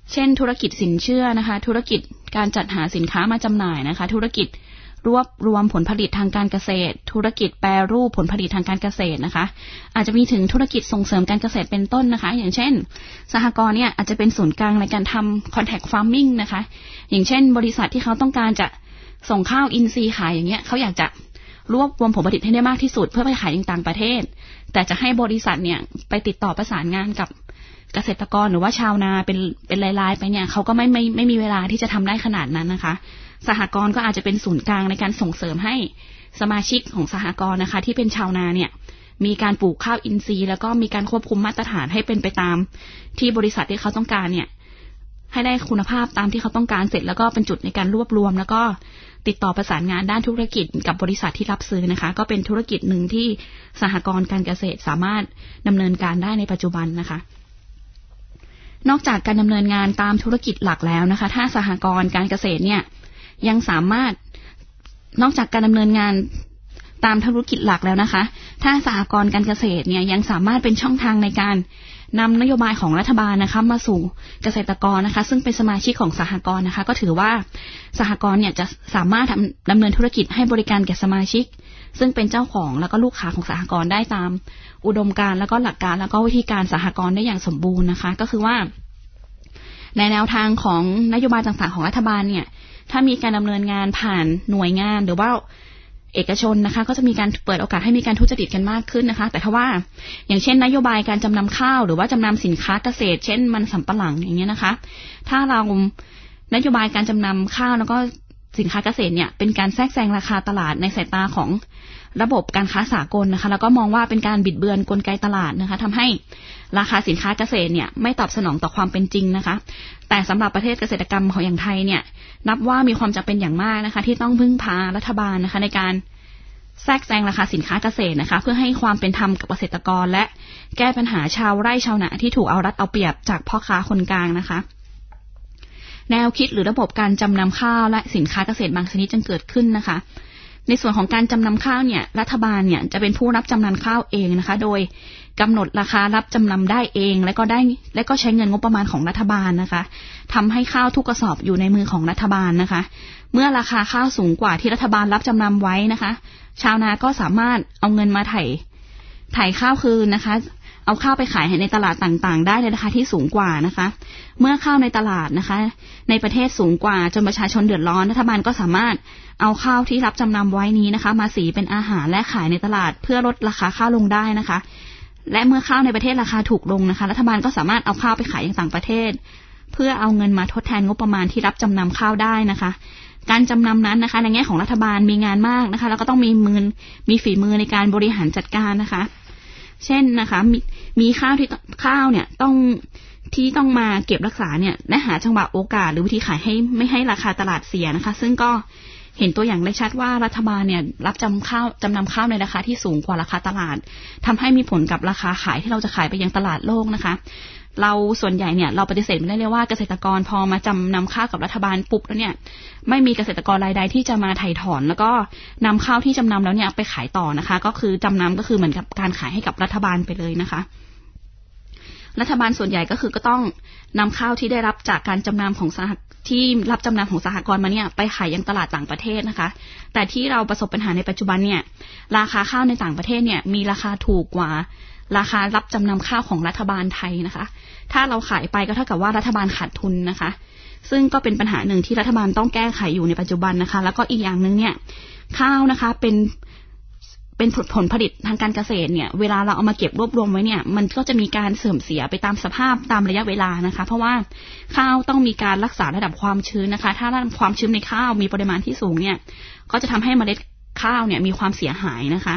เช่นธุรกิจสินเชื่อนะคะธุรกิจการจัดหาสินค้ามาจำหน่ายนะคะธุรกิจรวบรวมผลผลิตทางการเกษตรธุรกิจแปรรูปผลผลิตทางการเกษตรนะคะอาจจะมีถึงธุรกิจส่งเสริมการเกษตรเป็นต้นนะคะอย่างเช่นสหกรณ์เนี่ยอาจจะเป็นศูนย์กลางในการทำ contact farming นะคะอย่างเช่นบริษัทที่เขาต้องการจะส่งข้าวอินทรีย์ขายอย่างเงี้ยเขาอยากจะรวบรวมผลผลิตให้ได้มากที่สุดเพื่อไปขายยังต่างประเทศแต่จะให้บริษัทเนี่ยไปติดต่อประสานงานกับเกษตรกรหรือว่าชาวนาเป็นรายๆไปเนี่ยเขาก็ไม่มีเวลาที่จะทำได้ขนาดนั้นนะคะสหกรณ์ก็อาจจะเป็นศูนย์กลางในการส่งเสริมให้สมาชิกของสหกรณ์นะคะที่เป็นชาวนาเนี่ยมีการปลูกข้าวอินทรีย์แล้วก็มีการควบคุมมาตรฐานให้เป็นไปตามที่บริษัทที่เขาต้องการเนี่ยให้ได้คุณภาพตามที่เขาต้องการเสร็จแล้วก็เป็นจุดในการรวบรวมแล้วก็ติดต่อประสานงานด้านธุรกิจกับบริษัทที่รับซื้อนะคะก็เป็นธุรกิจหนึ่งที่สหกรณ์การเกษตรสามารถดำเนินการได้ในปัจจุบันนะคะนอกจากการดำเนินงานตามธุรกิจหลักแล้วนะคะถ้าสหกรณ์การเกษตรเนี่ยยังสามารถนอกจากการดำเนินงานตามธุรกิจหลักแล้วนะคะถ้าสหกรณ์การเกษตรเนี่ยยังสามารถเป็นช่องทางในการนำนโยบายของรัฐบาลนะคะมาสู่เกษตรกรนะคะซึ่งเป็นสมาชิกของสหกรณ์นะคะก็ถือว่าสหกรณ์เนี่ยจะสามารถดำเนินธุรกิจให้บริการแก่สมาชิกซึ่งเป็นเจ้าของแล้วก็ลูกค้าของสหกรณ์ได้ตามอุดมการณ์แล้วก็หลักการแล้วก็วิธีการสหกรณ์ได้อย่างสมบูรณ์นะคะก็คือว่าในแนวทางของนโยบายต่างๆของรัฐบาลเนี่ยถ้ามีการดำเนินงานผ่านหน่วยงานหรือว่าเอกชนนะคะก็จะมีการเปิดโอกาสให้มีการทุจริตกันมากขึ้นนะคะแต่ถ้าว่าอย่างเช่นนโยบายการจำนำข้าวหรือว่าจำนำสินค้าเกษตรเช่นมันสำปะหลังอย่างเงี้ยนะคะถ้าเรานโยบายการจำนำข้าวแล้วก็สินค้าเกษตรเนี่ยเป็นการแทรกแซงราคาตลาดในสายตาของระบบการค้าสากลนะคะแล้วก็มองว่าเป็นการบิดเบือนกลไกตลาดนะคะทำให้ราคาสินค้าเกษตรเนี่ยไม่ตอบสนองต่อความเป็นจริงนะคะแต่สำหรับประเทศเกษตรกรรมของอย่างไทยเนี่ยนับว่ามีความจำเป็นอย่างมากนะคะที่ต้องพึ่งพารัฐบาลนะคะในการแทรกแซงราคาสินค้าเกษตรนะคะเพื่อให้ความเป็นธรรมกับเกษตรกรและแก้ปัญหาชาวไร่ชาวนาที่ถูกเอารัดเอาเปรียบจากพ่อค้าคนกลางนะคะแนวคิดหรือระบบการจำนำข้าวและสินค้าเกษตรบางชนิดจึงเกิดขึ้นนะคะในส่วนของการจำนำข้าวเนี่ยรัฐบาลเนี่ยจะเป็นผู้รับจำนำข้าวเองนะคะโดยกำหนดราคารับจำนำได้เองและก็ใช้เงินงบประมาณของรัฐบาลนะคะทำให้ข้าวทุกกระสอบอยู่ในมือของรัฐบาลนะคะเมื่อราคาข้าวสูงกว่าที่รัฐบาลรับจำนำไว้นะคะชาวนาก็สามารถเอาเงินมาไถ่ข้าวคืนนะคะเอาข้าวไปขายในตลาดต่างๆได้ในราคาที่สูงกว่านะคะเมื่อข้าวในตลาดนะคะในประเทศสูงกว่าจนประชาชนเดือดร้อนรัฐบาลก็สามารถเอาข้าวที่รับจำนำไว้นี้นะคะมาสีเป็นอาหารและขายในตลาดเพื่อลดราคาข้าวลงได้นะคะและเมื่อข้าวในประเทศราคาถูกลงนะคะรัฐบาลก็สามารถเอาข้าวไปขายยังต่างประเทศเพื่อเอาเงินมาทดแทนงบประมาณที่รับจำนำข้าวได้นะคะการจำนำนั้นนะคะในแง่ของรัฐบาลมีงานมากนะคะแล้วก็ต้องมีฝีมือในการบริหารจัดการนะคะเช่นนะคะมีข้าวเนี่ยต้องมาเก็บรักษาเนี่ยและหาจังหวะโอกาสหรือวิธีขายให้ไม่ให้ราคาตลาดเสียนะคะซึ่งก็เห็นตัวอย่างได้ชัดว่ารัฐบาลเนี่ยรับจำนำข้าวในราคาที่สูงกว่าราคาตลาดทำให้มีผลกับราคาขายที่เราจะขายไปยังตลาดโลกนะคะเราส่วนใหญ่เนี่ยเราปฏิเสธไม่ได้เลยว่าเกษตรกรพอมาจำนำข้าวกับรัฐบาลปุ๊บแล้วเนี่ยไม่มีเกษตรกรรายใดที่จะมาไถ่ถอนแล้วก็นำข้าวที่จำนำแล้วเนี่ยไปขายต่อนะคะก็คือจำนำก็คือเหมือนกับการขายให้กับรัฐบาลไปเลยนะคะรัฐบาลส่วนใหญ่ก็คือก็ต้องนำข้าวที่ได้รับจากการจำนำของที่รับจำนำของสหกรณ์มาเนี่ยไปขายยังตลาดต่างประเทศนะคะแต่ที่เราประสบปัญหาในปัจจุบันเนี่ยราคาข้าวในต่างประเทศเนี่ยมีราคาถูกกว่าราคารับจำนำข้าวของรัฐบาลไทยนะคะถ้าเราขายไปก็เท่ากับว่ารัฐบาลขาดทุนนะคะซึ่งก็เป็นปัญหาหนึ่งที่รัฐบาลต้องแก้ไขอยู่ในปัจจุบันนะคะแล้วก็อีกอย่างนึงเนี่ยข้าวนะคะเป็นผลผลิตทางการเกษตรเนี่ยเวลาเราเอามาเก็บรวบรวมไว้เนี่ยมันก็จะมีการเสื่อมเสียไปตามสภาพตามระยะเวลานะคะเพราะว่าข้าวต้องมีการรักษาระดับความชื้นนะคะถ้าระดับความชื้นในข้าวมีปริมาณที่สูงเนี่ยก็จะทำให้เมล็ดข้าวเนี่ยมีความเสียหายนะคะ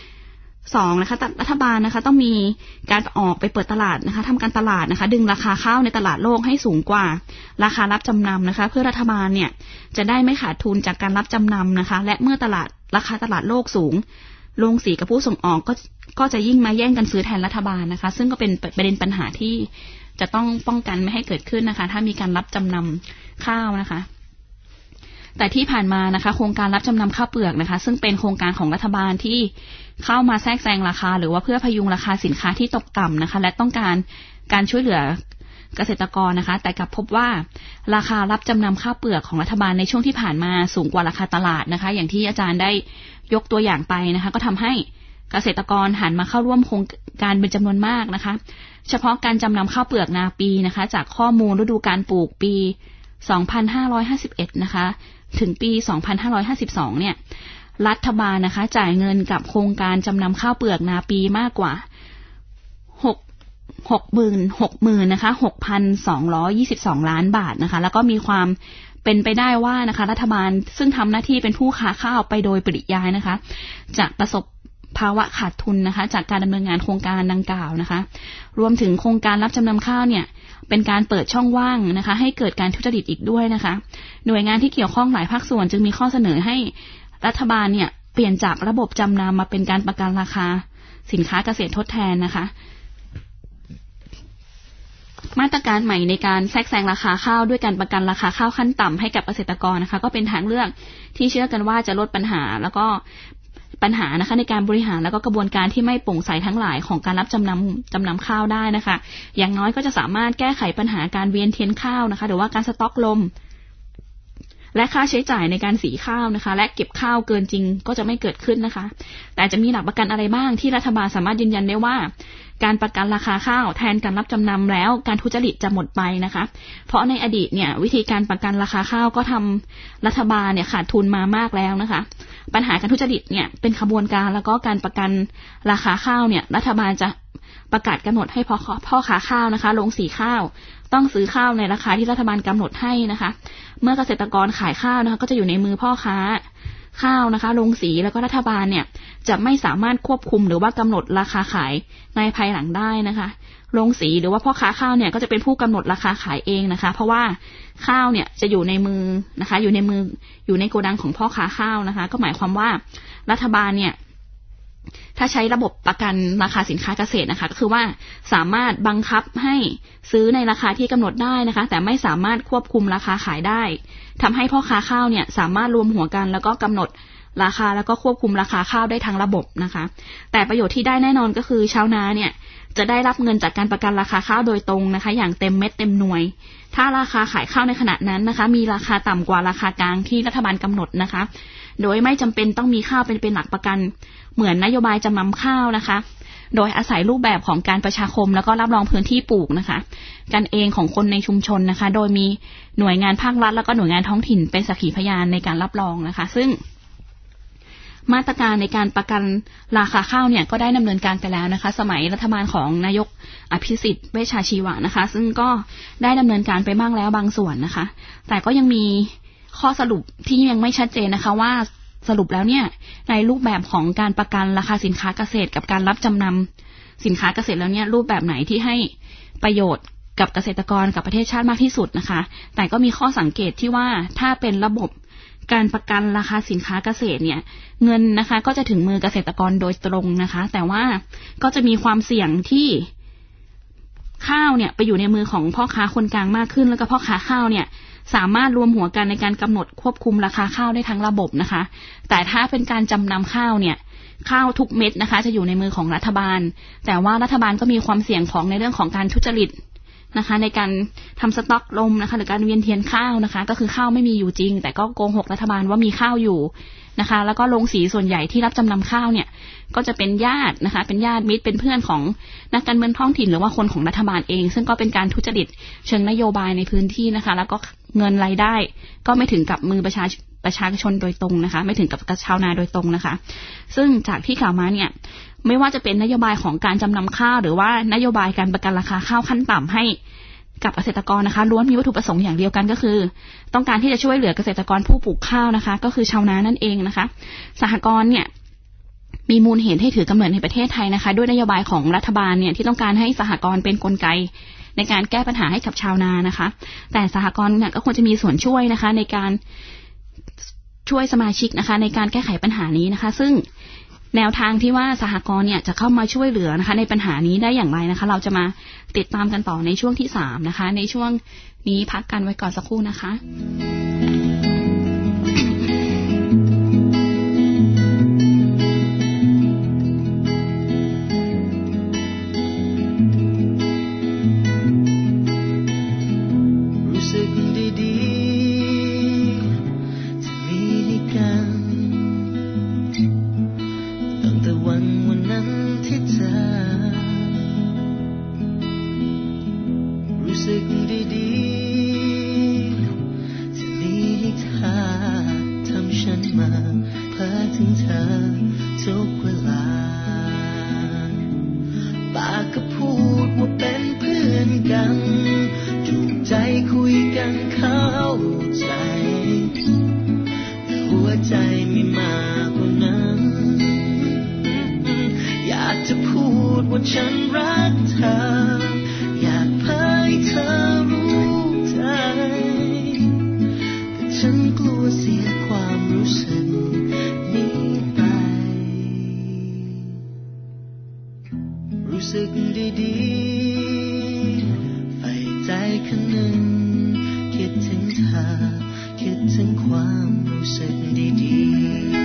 2นะคะรัฐบาลนะคะต้องมีการออกไปเปิดตลาดนะคะทำการตลาดนะคะดึงราคาข้าวในตลาดโลกให้สูงกว่าราคารับจำนำนะคะเพื่อรัฐบาลเนี่ยจะได้ไม่ขาดทุนจากการรับจำนำนะคะและเมื่อราคาตลาดโลกสูงโรงสีกับผู้ส่งออกก็จะยิ่งมาแย่งกันซื้อแทนรัฐบาลนะคะซึ่งก็เป็นประเด็นปัญหาที่จะต้องป้องกันไม่ให้เกิดขึ้นนะคะถ้ามีการรับจำนำข้าวนะคะแต่ที่ผ่านมานะคะโครงการรับจำนำข้าวเปลือกนะคะซึ่งเป็นโครงการของรัฐบาลที่เข้ามาแทรกแซงราคาหรือว่าเพื่อพยุงราคาสินค้าที่ตกต่ำนะคะและต้องการช่วยเหลือเกษตรกรนะคะแต่กลับพบว่าราคารับจำนำข้าวเปลือกของรัฐบาลในช่วงที่ผ่านมาสูงกว่าราคาตลาดนะคะอย่างที่อาจารย์ได้ยกตัวอย่างไปนะคะก็ทำให้เกษตรกรหันมาเข้าร่วมโครงการเป็นจำนวนมากนะคะเฉพาะการจำนำข้าวเปลือกนาปีนะคะจากข้อมูลฤดูการปลูกปี 2551 นะคะถึงปี 2552 เนี่ยรัฐบาลนะคะจ่ายเงินกับโครงการจำนำข้าวเปลือกนาปีมากกว่า60,000นะคะ 6,222 ล้านบาทนะคะแล้วก็มีความเป็นไปได้ว่านะคะรัฐบาลซึ่งทำหน้าที่เป็นผู้ค้าข้าวไปโดยปริยายนะคะจะประสบภาวะขาดทุนนะคะจากการดำเนินงานโครงการดังกล่าวนะคะรวมถึงโครงการรับจำนำข้าวเนี่ยเป็นการเปิดช่องว่างนะคะให้เกิดการทุจริตอีกด้วยนะคะหน่วยงานที่เกี่ยวข้องหลายภาคส่วนจึงมีข้อเสนอให้รัฐบาลเนี่ยเปลี่ยนจากระบบจำนำมาเป็นการประกันราคาสินค้าเกษตรทดแทนนะคะมาตรการใหม่ในการแทรกแซงราคาข้าวด้วยการประกันราคาข้าวขั้นต่ำให้กับเกษตรกรนะคะก็เป็นทางเลือกที่เชื่อกันว่าจะลดปัญหาแล้วก็ปัญหานะคะในการบริหารแล้วก็กระบวนการที่ไม่โปร่งใสทั้งหลายของการรับจำนำข้าวได้นะคะอย่างน้อยก็จะสามารถแก้ไขปัญหาการเวียนเทียนข้าวนะคะหรือว่าการสต็อกลมและค่าใช้จ่ายในการสีข้าวนะคะและเก็บข้าวเกินจริงก็จะไม่เกิดขึ้นนะคะแต่จะมีหลักประกันอะไรบ้างที่รัฐบาลสามารถยืนยันได้ว่าการประกันราคาข้าวแทนการรับจำนำแล้วการทุจริตจะหมดไปนะคะเพราะในอดีตเนี่ยวิธีการประกันราคาข้าวก็ทำรัฐบาลเนี่ยขาดทุนมามากแล้วนะคะปัญหาการทุจริตเนี่ยเป็นขบวนการแล้วก็การประกันราคาข้าวเนี่ยรัฐบาลจะประกาศกำหนดให้พ่อค้าข้าวนะคะลงสีข้าวต้องซื้อข้าวในราคาที่รัฐบาลกำหนดให้นะคะเมื่อเกษตรกรขายข้าวนะคะก็จะอยู่ในมือพ่อค้าข้าวนะคะลงสีแล้วก็รัฐบาลเนี่ยจะไม่สามารถควบคุมหรือว่ากำหนดราคาขายในภายหลังได้นะคะลงสีหรือว่าพ่อค้าข้าวเนี่ยก็จะเป็นผู้กำหนดราคาขายเองนะคะเพราะว่าข้าวเนี่ยจะอยู่ในมือนะคะอยู่ในโกดังของพ่อค้าข้าวนะคะก็หมายความว่ารัฐบาลเนี่ยถ้าใช้ระบบประกันราคาสินค้าเกษตรนะคะก็คือว่าสามารถบังคับให้ซื้อในราคาที่กำหนดได้นะคะแต่ไม่สามารถควบคุมราคาขายได้ทำให้พ่อค้าข้าวเนี่ยสามารถรวมหัวกันแล้วก็กำหนดราคาแล้วก็ควบคุมราคาข้าวได้ทั้งระบบนะคะแต่ประโยชน์ที่ได้แน่นอนก็คือชาวนาเนี่ยจะได้รับเงินจากการประกันราคาข้าวโดยตรงนะคะอย่างเต็มเม็ดเต็มหน่วยถ้าราคาขายข้าวในขณะนั้นนะคะมีราคาต่ำกว่าราคากลางที่รัฐบาลกำหนดนะคะโดยไม่จำเป็นต้องมีข้าวเป็นหลักประกันเหมือนนโยบายจำนำข้าวนะคะโดยอาศัยรูปแบบของการประชาคมแล้วก็รับรองพื้นที่ปลูกนะคะกันเองของคนในชุมชนนะคะโดยมีหน่วยงานภาครัฐแล้วก็หน่วยงานท้องถิ่นเป็นสักขีพยานในการรับรองนะคะซึ่งมาตรการในการประกันราคาข้าวเนี่ยก็ได้ดำเนินการไปแล้วนะคะสมัยรัฐบาลของนายกอภิสิทธิ์เวชชาชีวะนะคะซึ่งก็ได้ดำเนินการไปบ้างแล้วบางส่วนนะคะแต่ก็ยังมีข้อสรุปที่ยังไม่ชัดเจนนะคะว่าสรุปแล้วเนี่ยในรูปแบบของการประกันราคาสินค้าเกษตรกับการรับจำนำสินค้าเกษตรแล้วเนี่ยรูปแบบไหนที่ให้ประโยชน์กับเกษตรกรกับประเทศชาติมากที่สุดนะคะแต่ก็มีข้อสังเกตที่ว่าถ้าเป็นระบบการประกันราคาสินค้าเกษตรเนี่ยเงินนะคะก็จะถึงมือเกษตรกรโดยตรงนะคะแต่ว่าก็จะมีความเสี่ยงที่ข้าวเนี่ยไปอยู่ในมือของพ่อค้าคนกลางมากขึ้นแล้วก็พ่อค้าข้าวเนี่ยสามารถรวมหัวกันในการกำหนดควบคุมราคาข้าวได้ทั้งระบบนะคะแต่ถ้าเป็นการจำนำข้าวเนี่ยข้าวทุกเม็ดนะคะจะอยู่ในมือของรัฐบาลแต่ว่ารัฐบาลก็มีความเสี่ยงของในเรื่องของการทุจริตนะคะในการทำสต็อกลมนะคะหรือการเวียนเทียนข้าวนะคะก็คือข้าวไม่มีอยู่จริงแต่ก็โกหกรัฐบาลว่ามีข้าวอยู่นะคะแล้วก็โรงสีส่วนใหญ่ที่รับจำนำข้าวเนี่ยก็จะเป็นญาตินะคะเป็นญาติมิตรเป็นเพื่อนของนักการเมืองท้องถิ่นหรือว่าคนของรัฐบาลเองซึ่งก็เป็นการทุจริตเชิงนโยบายในพื้นที่นะคะแล้วก็เงินรายได้ก็ไม่ถึงกับมือประชาชนโดยตรงนะคะไม่ถึงกับชาวนาโดยตรงนะคะซึ่งจากที่กล่าวมาเนี่ยไม่ว่าจะเป็นนโยบายของการจำนำข้าวหรือว่านโยบายการประกันราคาข้าวขั้นต่ำให้กับเกษตรกรนะคะล้วนมีวัตถุประสงค์อย่างเดียวกันก็คือต้องการที่จะช่วยเหลือเกษตรกรผู้ปลูกข้าวนะคะก็คือชาวนานั่นเองนะคะสหกรณ์เนี่ยมีมูลเหตุให้ถือกำเนิดในประเทศไทยนะคะด้วยนโยบายของรัฐบาลเนี่ยที่ต้องการให้สหกรณ์เป็นกลไกในการแก้ปัญหาให้กับชาวนานะคะแต่สหกรณ์เนี่ยก็ควรจะมีส่วนช่วยนะคะในการช่วยสมาชิกนะคะในการแก้ไขปัญหานี้นะคะซึ่งแนวทางที่ว่าสหกรณ์เนี่ยจะเข้ามาช่วยเหลือนะคะในปัญหานี้ได้อย่างไรนะคะเราจะมาติดตามกันต่อในช่วงที่3นะคะในช่วงนี้พักกันไว้ก่อนสักครู่นะคะว่าฉันรักเธออยากให้เธอรู้ใจแต่ฉันกลัวเสียความรู้สึกนี้ไปรู้สึกดีๆใฝ่ใจข้างหนึ่งคิดถึงเธอคิดถึงความรู้สึกดีๆ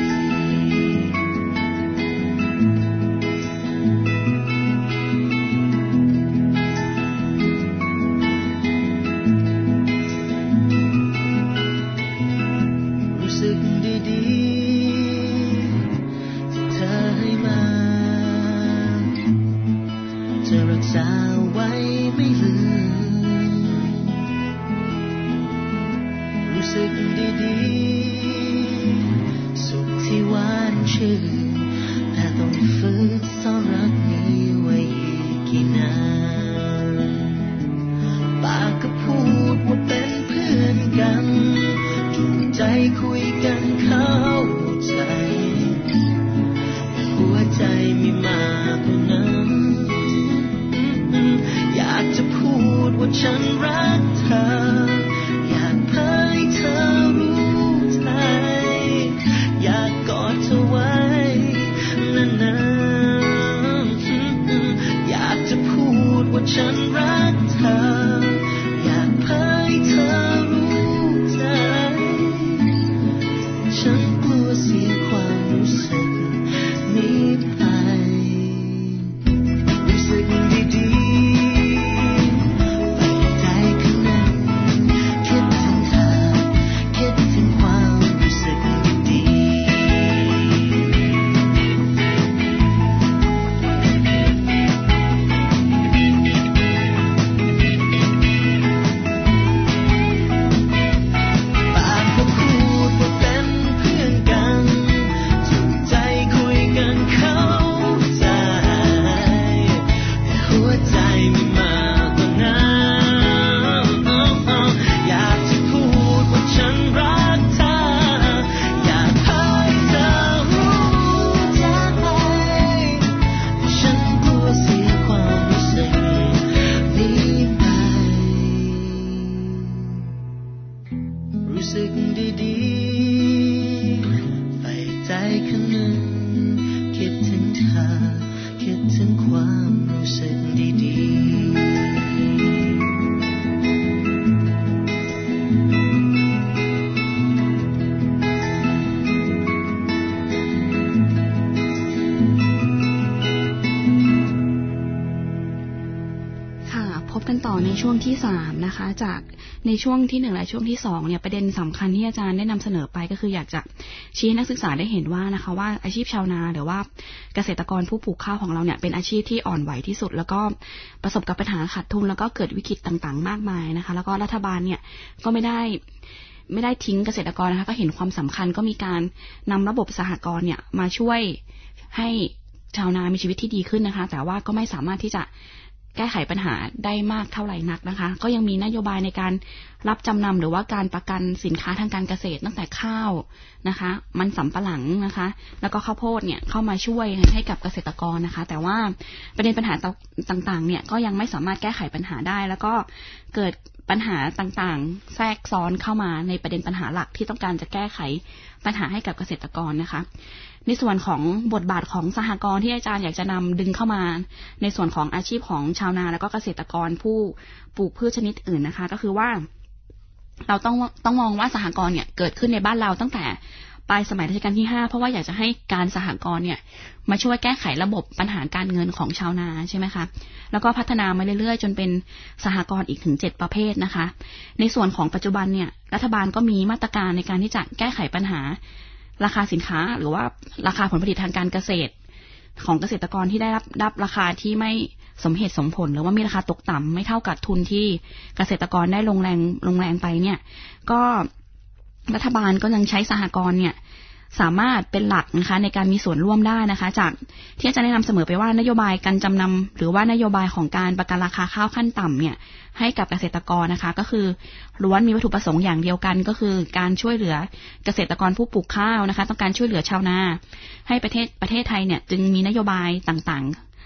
ช่วงที่3นะคะจากในช่วงที่1และช่วงที่2เนี่ยประเด็นสำคัญที่อาจารย์ได้นำเสนอไปก็คืออยากจะชี้ให้นักศึกษาได้เห็นว่านะคะว่าอาชีพชาวนาหรือว่าเกษตรกรผู้ปลูกข้าวของเราเนี่ยเป็นอาชีพที่อ่อนไหวที่สุดแล้วก็ประสบกับปัญหาขาดทุนแล้วก็เกิดวิกฤตต่างๆมากมายนะคะแล้วก็รัฐบาลเนี่ยก็ไม่ได้ทิ้งเกษตรกรนะคะก็เห็นความสำคัญก็มีการนำระบบสหกรณ์เนี่ยมาช่วยให้ชาวนามีชีวิตที่ดีขึ้นนะคะแต่ว่าก็ไม่สามารถที่จะแก้ไขปัญหาได้มากเท่าไหร่นักนะคะก็ยังมีนโยบายในการรับจำนำหรือว่าการประกันสินค้าทางการเกษตรตั้งแต่ข้าวนะคะมันสำปะหลังนะคะแล้วก็ข้าวโพดเนี่ยเข้ามาช่วยให้กับเกษตรกรนะคะแต่ว่าประเด็นปัญหาต่างๆเนี่ยก็ยังไม่สามารถแก้ไขปัญหาได้แล้วก็เกิดปัญหาต่างๆแทรกซ้อนเข้ามาในประเด็นปัญหาหลักที่ต้องการจะแก้ไขปัญหาให้กับเกษตรกรนะคะในส่วนของบทบาทของสหกรณ์ที่อาจารย์อยากจะนำดึงเข้ามาในส่วนของอาชีพของชาวนาแล้วก็เกษตรกรผู้ปลูกพืชชนิดอื่นนะคะก็คือว่าเราต้องมองว่าสหกรณ์เนี่ยเกิดขึ้นในบ้านเราตั้งแต่ปลายสมัยรัชกาลที่5เพราะว่าอยากจะให้การสหกรณ์เนี่ยมาช่วยแก้ไขระบบปัญหาการเงินของชาวนาใช่ไหมคะแล้วก็พัฒนามาเรื่อยๆจนเป็นสหกรณ์อีกถึง7ประเภทนะคะในส่วนของปัจจุบันเนี่ยรัฐบาลก็มีมาตรการในการที่จะแก้ไขปัญหาราคาสินค้าหรือว่าราคาผลผลิตทางการเกษตรของเกษตรกรที่ได้รับราคาที่ไม่สมเหตุสมผลหรือว่ามีราคาตกต่ำไม่เท่ากับทุนที่เกษตรกรได้ลงแรงไปเนี่ยก็รัฐบาลก็ยังใช้สหกรณ์เนี่ยสามารถเป็นหลักนะคะในการมีส่วนร่วมได้นะคะจากที่อาจารย์ได้นำเสมอไปว่านโยบายการจำนำหรือว่านโยบายของการประกันราคาข้าวขั้นต่ำเนี่ยให้กับเกษตรกรนะคะก็คือล้วนมีวัตถุประสงค์อย่างเดียวกันก็คือการช่วยเหลือเกษตรกรผู้ปลูกข้าวนะคะต้องการช่วยเหลือชาวนาให้ประเทศไทยเนี่ยจึงมีนโยบายต่างๆ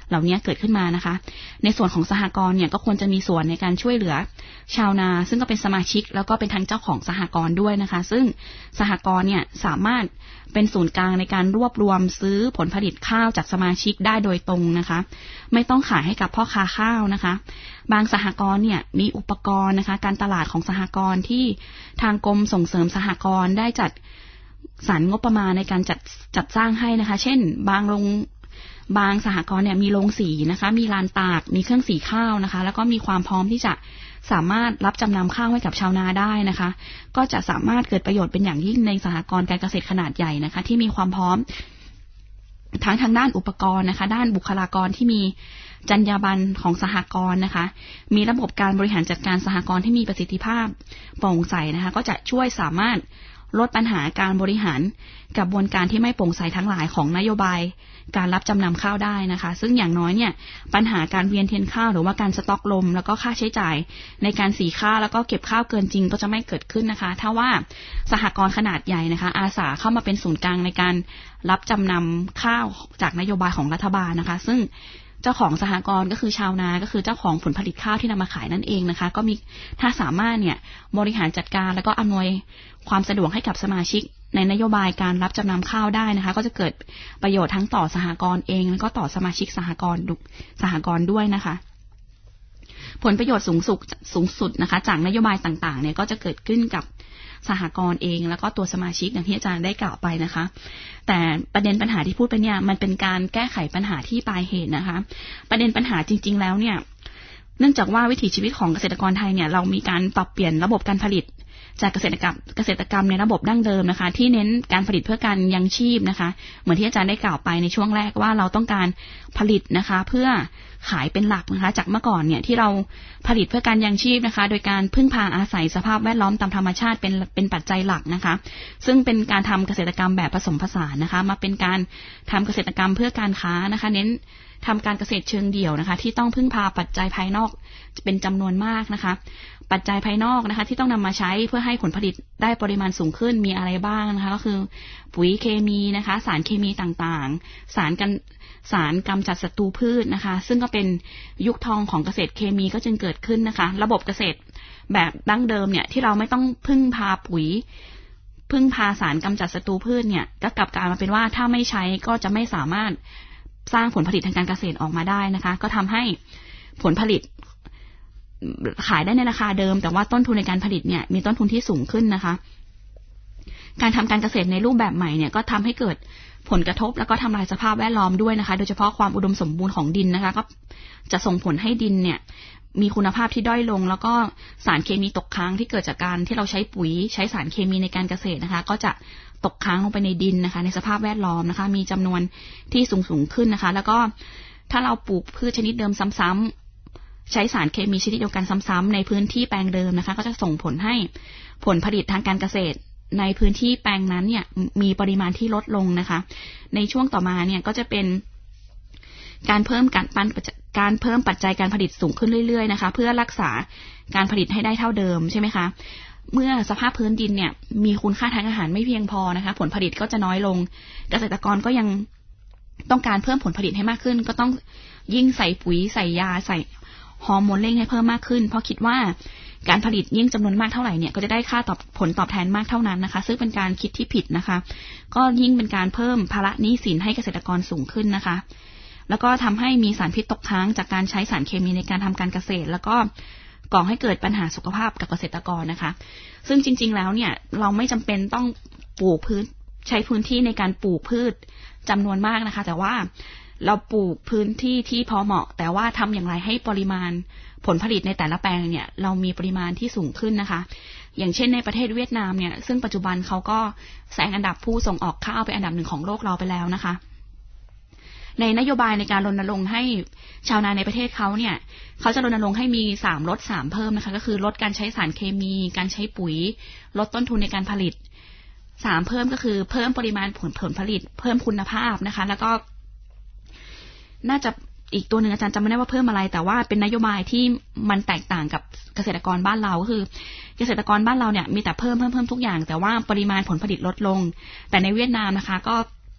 เหล่านี้เกิดขึ้นมานะคะในส่วนของสหกรณ์เนี่ยก็ควรจะมีส่วนในการช่วยเหลือชาวนาซึ่งก็เป็นสมาชิกแล้วก็เป็นทั้งเจ้าของสหกรณ์ด้วยนะคะซึ่งสหกรณ์เนี่ยสามารถเป็นศูนย์กลางในการรวบรวมซื้อผลผลิตข้าวจากสมาชิกได้โดยตรงนะคะไม่ต้องขายให้กับพ่อค้าข้าวนะคะบางสหกรณ์เนี่ยมีอุปกรณ์นะคะการตลาดของสหกรณ์ที่ทางกรมส่งเสริมสหกรณ์ได้จัดสรรงบประมาณในการจัดสร้างให้นะคะเช่นบางสหกรณ์เนี่ยมีโรงสีนะคะมีลานตากมีเครื่องสีข้าวนะคะแล้วก็มีความพร้อมที่จะสามารถรับจำนำข้าวให้กับชาวนาได้นะคะก็จะสามารถเกิดประโยชน์เป็นอย่างยิ่งในสหกรณ์การเกษตรขนาดใหญ่นะคะที่มีความพร้อมทั้งทางด้านอุปกรณ์นะคะด้านบุคลากรที่มีจรรยาบรรณของสหกรณ์นะคะมีระบบการบริหารจัดการสหกรณ์ที่มีประสิทธิภาพโปร่งใสนะคะก็จะช่วยสามารถลดปัญหาการบริหารกระบวนการที่ไม่โปร่งใสทั้งหลายของนโยบายการรับจำนำข้าวได้นะคะซึ่งอย่างน้อยเนี่ยปัญหาการเวียนเทียนข้าวหรือว่าการสต็อกลมแล้วก็ค่าใช้จ่ายในการสีข้าวแล้วก็เก็บข้าวเกินจริงก็จะไม่เกิดขึ้นนะคะถ้าว่าสหกรณ์ขนาดใหญ่นะคะอาสาเข้ามาเป็นศูนย์กลางในการรับจำนำข้าวจากนโยบายของรัฐบาลนะคะซึ่งเจ้าของสหกรณ์ก็คือชาวนาก็คือเจ้าของผลผลิตข้าวที่นำมาขายนั่นเองนะคะก็มีถ้าสามารถเนี่ยบริหารจัดการแล้วก็อำนวยความสะดวกให้กับสมาชิกในนโยบายการรับจำนำข้าวได้นะคะก็จะเกิดประโยชน์ทั้งต่อสหกรณ์เองแล้วก็ต่อสมาชิกสหกรณ์ด้วยนะคะผลประโยชน์สูงสุดนะคะจากนโยบายต่างๆเนี่ยก็จะเกิดขึ้นกับสหกรณ์เองแล้วก็ตัวสมาชิกอย่างที่อาจารย์ได้กล่าวไปนะคะแต่ประเด็นปัญหาที่พูดไปเนี่ยมันเป็นการแก้ไขปัญหาที่ปลายเหตุนะคะประเด็นปัญหาจริงๆแล้วเนี่ยเนื่องจากว่าวิถีชีวิตของเกษตรกรไทยเนี่ยเรามีการปรับเปลี่ยนระบบการผลิตจากเกษตรกรรมในระบบดั้งเดิมนะคะที่เน้นการผลิตเพื่อการยังชีพนะคะเหมือนที่อาจารย์ได้กล่าวไปในช่วงแรกว่าเราต้องการผลิตนะคะเพื่อขายเป็นหลักนะคะจากเมื่อก่อนเนี่ยที่เราผลิตเพื่อการยังชีพนะคะโดยการพึ่งพาอาศัยสภาพแวดล้อมตามธรรมชาติเป็นปัจจัยหลักนะคะซึ่งเป็นการทำเกษตรกรรมแบบผสมผสานนะคะมาเป็นการทำเกษตรกรรมเพื่อการค้านะคะเน้นทำการเกษตรเชิงเดี่ยวนะคะที่ต้องพึ่งพาปัจจัยภายนอกเป็นจำนวนมากนะคะปัจจัยภายนอกนะคะที่ต้องนำมาใช้เพื่อให้ผลผลิตได้ปริมาณสูงขึ้นมีอะไรบ้างนะคะก็คือปุ๋ยเคมีนะคะสารเคมีต่างๆสารกำจัดศัตรูพืชนะคะซึ่งก็เป็นยุคทองของเกษตรเคมีก็จึงเกิดขึ้นนะคะระบบเกษตรแบบดั้งเดิมเนี่ยที่เราไม่ต้องพึ่งพาปุ๋ยพึ่งพาสารกำจัดศัตรูพืชเนี่ยก็กลับกลายมาเป็นว่าถ้าไม่ใช้ก็จะไม่สามารถสร้างผลผลิตทางการเกษตรออกมาได้นะคะก็ทำให้ผลผลิตขายได้ในราคาเดิมแต่ว่าต้นทุนในการผลิตเนี่ยมีต้นทุนที่สูงขึ้นนะคะการทำการเกษตรในรูปแบบใหม่เนี่ยก็ทำให้เกิดผลกระทบแล้วก็ทำลายสภาพแวดล้อมด้วยนะคะโดยเฉพาะความอุดมสมบูรณ์ของดินนะคะก็จะส่งผลให้ดินเนี่ยมีคุณภาพที่ด้อยลงแล้วก็สารเคมีตกค้างที่เกิดจากการที่เราใช้ปุ๋ยใช้สารเคมีในการเกษตรนะคะก็จะตกค้างลงไปในดินนะคะในสภาพแวดล้อมนะคะมีจำนวนที่สูงขึ้นนะคะแล้วก็ถ้าเราปลูกพืชชนิดเดิมซ้ำๆใช้สารเคมีชนิดเดียวกันซ้ำๆในพื้นที่แปลงเดิมนะคะก็จะส่งผลให้ผลผลิตทางการเกษตรในพื้นที่แปลงนั้นเนี่ยมีปริมาณที่ลดลงนะคะในช่วงต่อมาเนี่ยก็จะเป็นการเพิ่มปัจจัยการผลิตสูงขึ้นเรื่อยๆนะคะเพื่อรักษาการผลิตให้ได้เท่าเดิมใช่ไหมคะเมื่อสภาพพื้นดินเนี่ยมีคุณค่าทางอาหารไม่เพียงพอนะคะผลผลิตก็จะน้อยลงเกษตรกรก็ยังต้องการเพิ่มผลผลิตให้มากขึ้นก็ต้องยิ่งใส่ปุ๋ยใส่ยาใส่ฮอร์โมนเร่งให้เพิ่มมากขึ้นเพราะคิดว่าการผลิตยิ่งจำนวนมากเท่าไหร่เนี่ยก็จะได้ค่าผลตอบแทนมากเท่านั้นนะคะซึ่งเป็นการคิดที่ผิดนะคะก็ยิ่งเป็นการเพิ่มภาระหนี้สินให้เกษตรกรสูงขึ้นนะคะแล้วก็ทำให้มีสารพิษตกค้างจากการใช้สารเคมีในการทำการเกษตรแล้วก็ก่อให้เกิดปัญหาสุขภาพกับเกษตรกรนะคะซึ่งจริงๆแล้วเนี่ยเราไม่จำเป็นต้องใช้พื้นที่ในการปลูกพืชจำนวนมากนะคะแต่ว่าเราปลูกพื้นที่ที่พอเหมาะแต่ว่าทำอย่างไรให้ปริมาณผลผลิตในแต่ละแปลงเนี่ยเรามีปริมาณที่สูงขึ้นนะคะอย่างเช่นในประเทศเวียดนามเนี่ยซึ่งปัจจุบันเขาก็แซงอันดับผู้ส่งออกข้าวเป็นอันดับ1ของโลกเราไปแล้วนะคะในนโยบายในการรณรงค์ให้ชาวนาในประเทศเขาเนี่ยเขาจะรณรงค์ให้มี3ลด3เพิ่มนะคะก็คือลดการใช้สารเคมีการใช้ปุ๋ยลดต้นทุนในการผลิต3เพิ่มก็คือเพิ่มปริมาณผลผลิตเพิ่มคุณภาพนะคะแล้วก็น่าจะอีกตัวหนึ่งอาจารย์จำไม่ได้ว่าเพิ่มอะไรแต่ว่าเป็นนโยบายที่มันแตกต่างกับเกษตรกรบ้านเราก็คือเกษตรกรบ้านเราเนี่ยมีแต่เพิ่มทุกอย่างแต่ว่าปริมาณผลผลิตลดลงแต่ในเวียดนามนะคะก็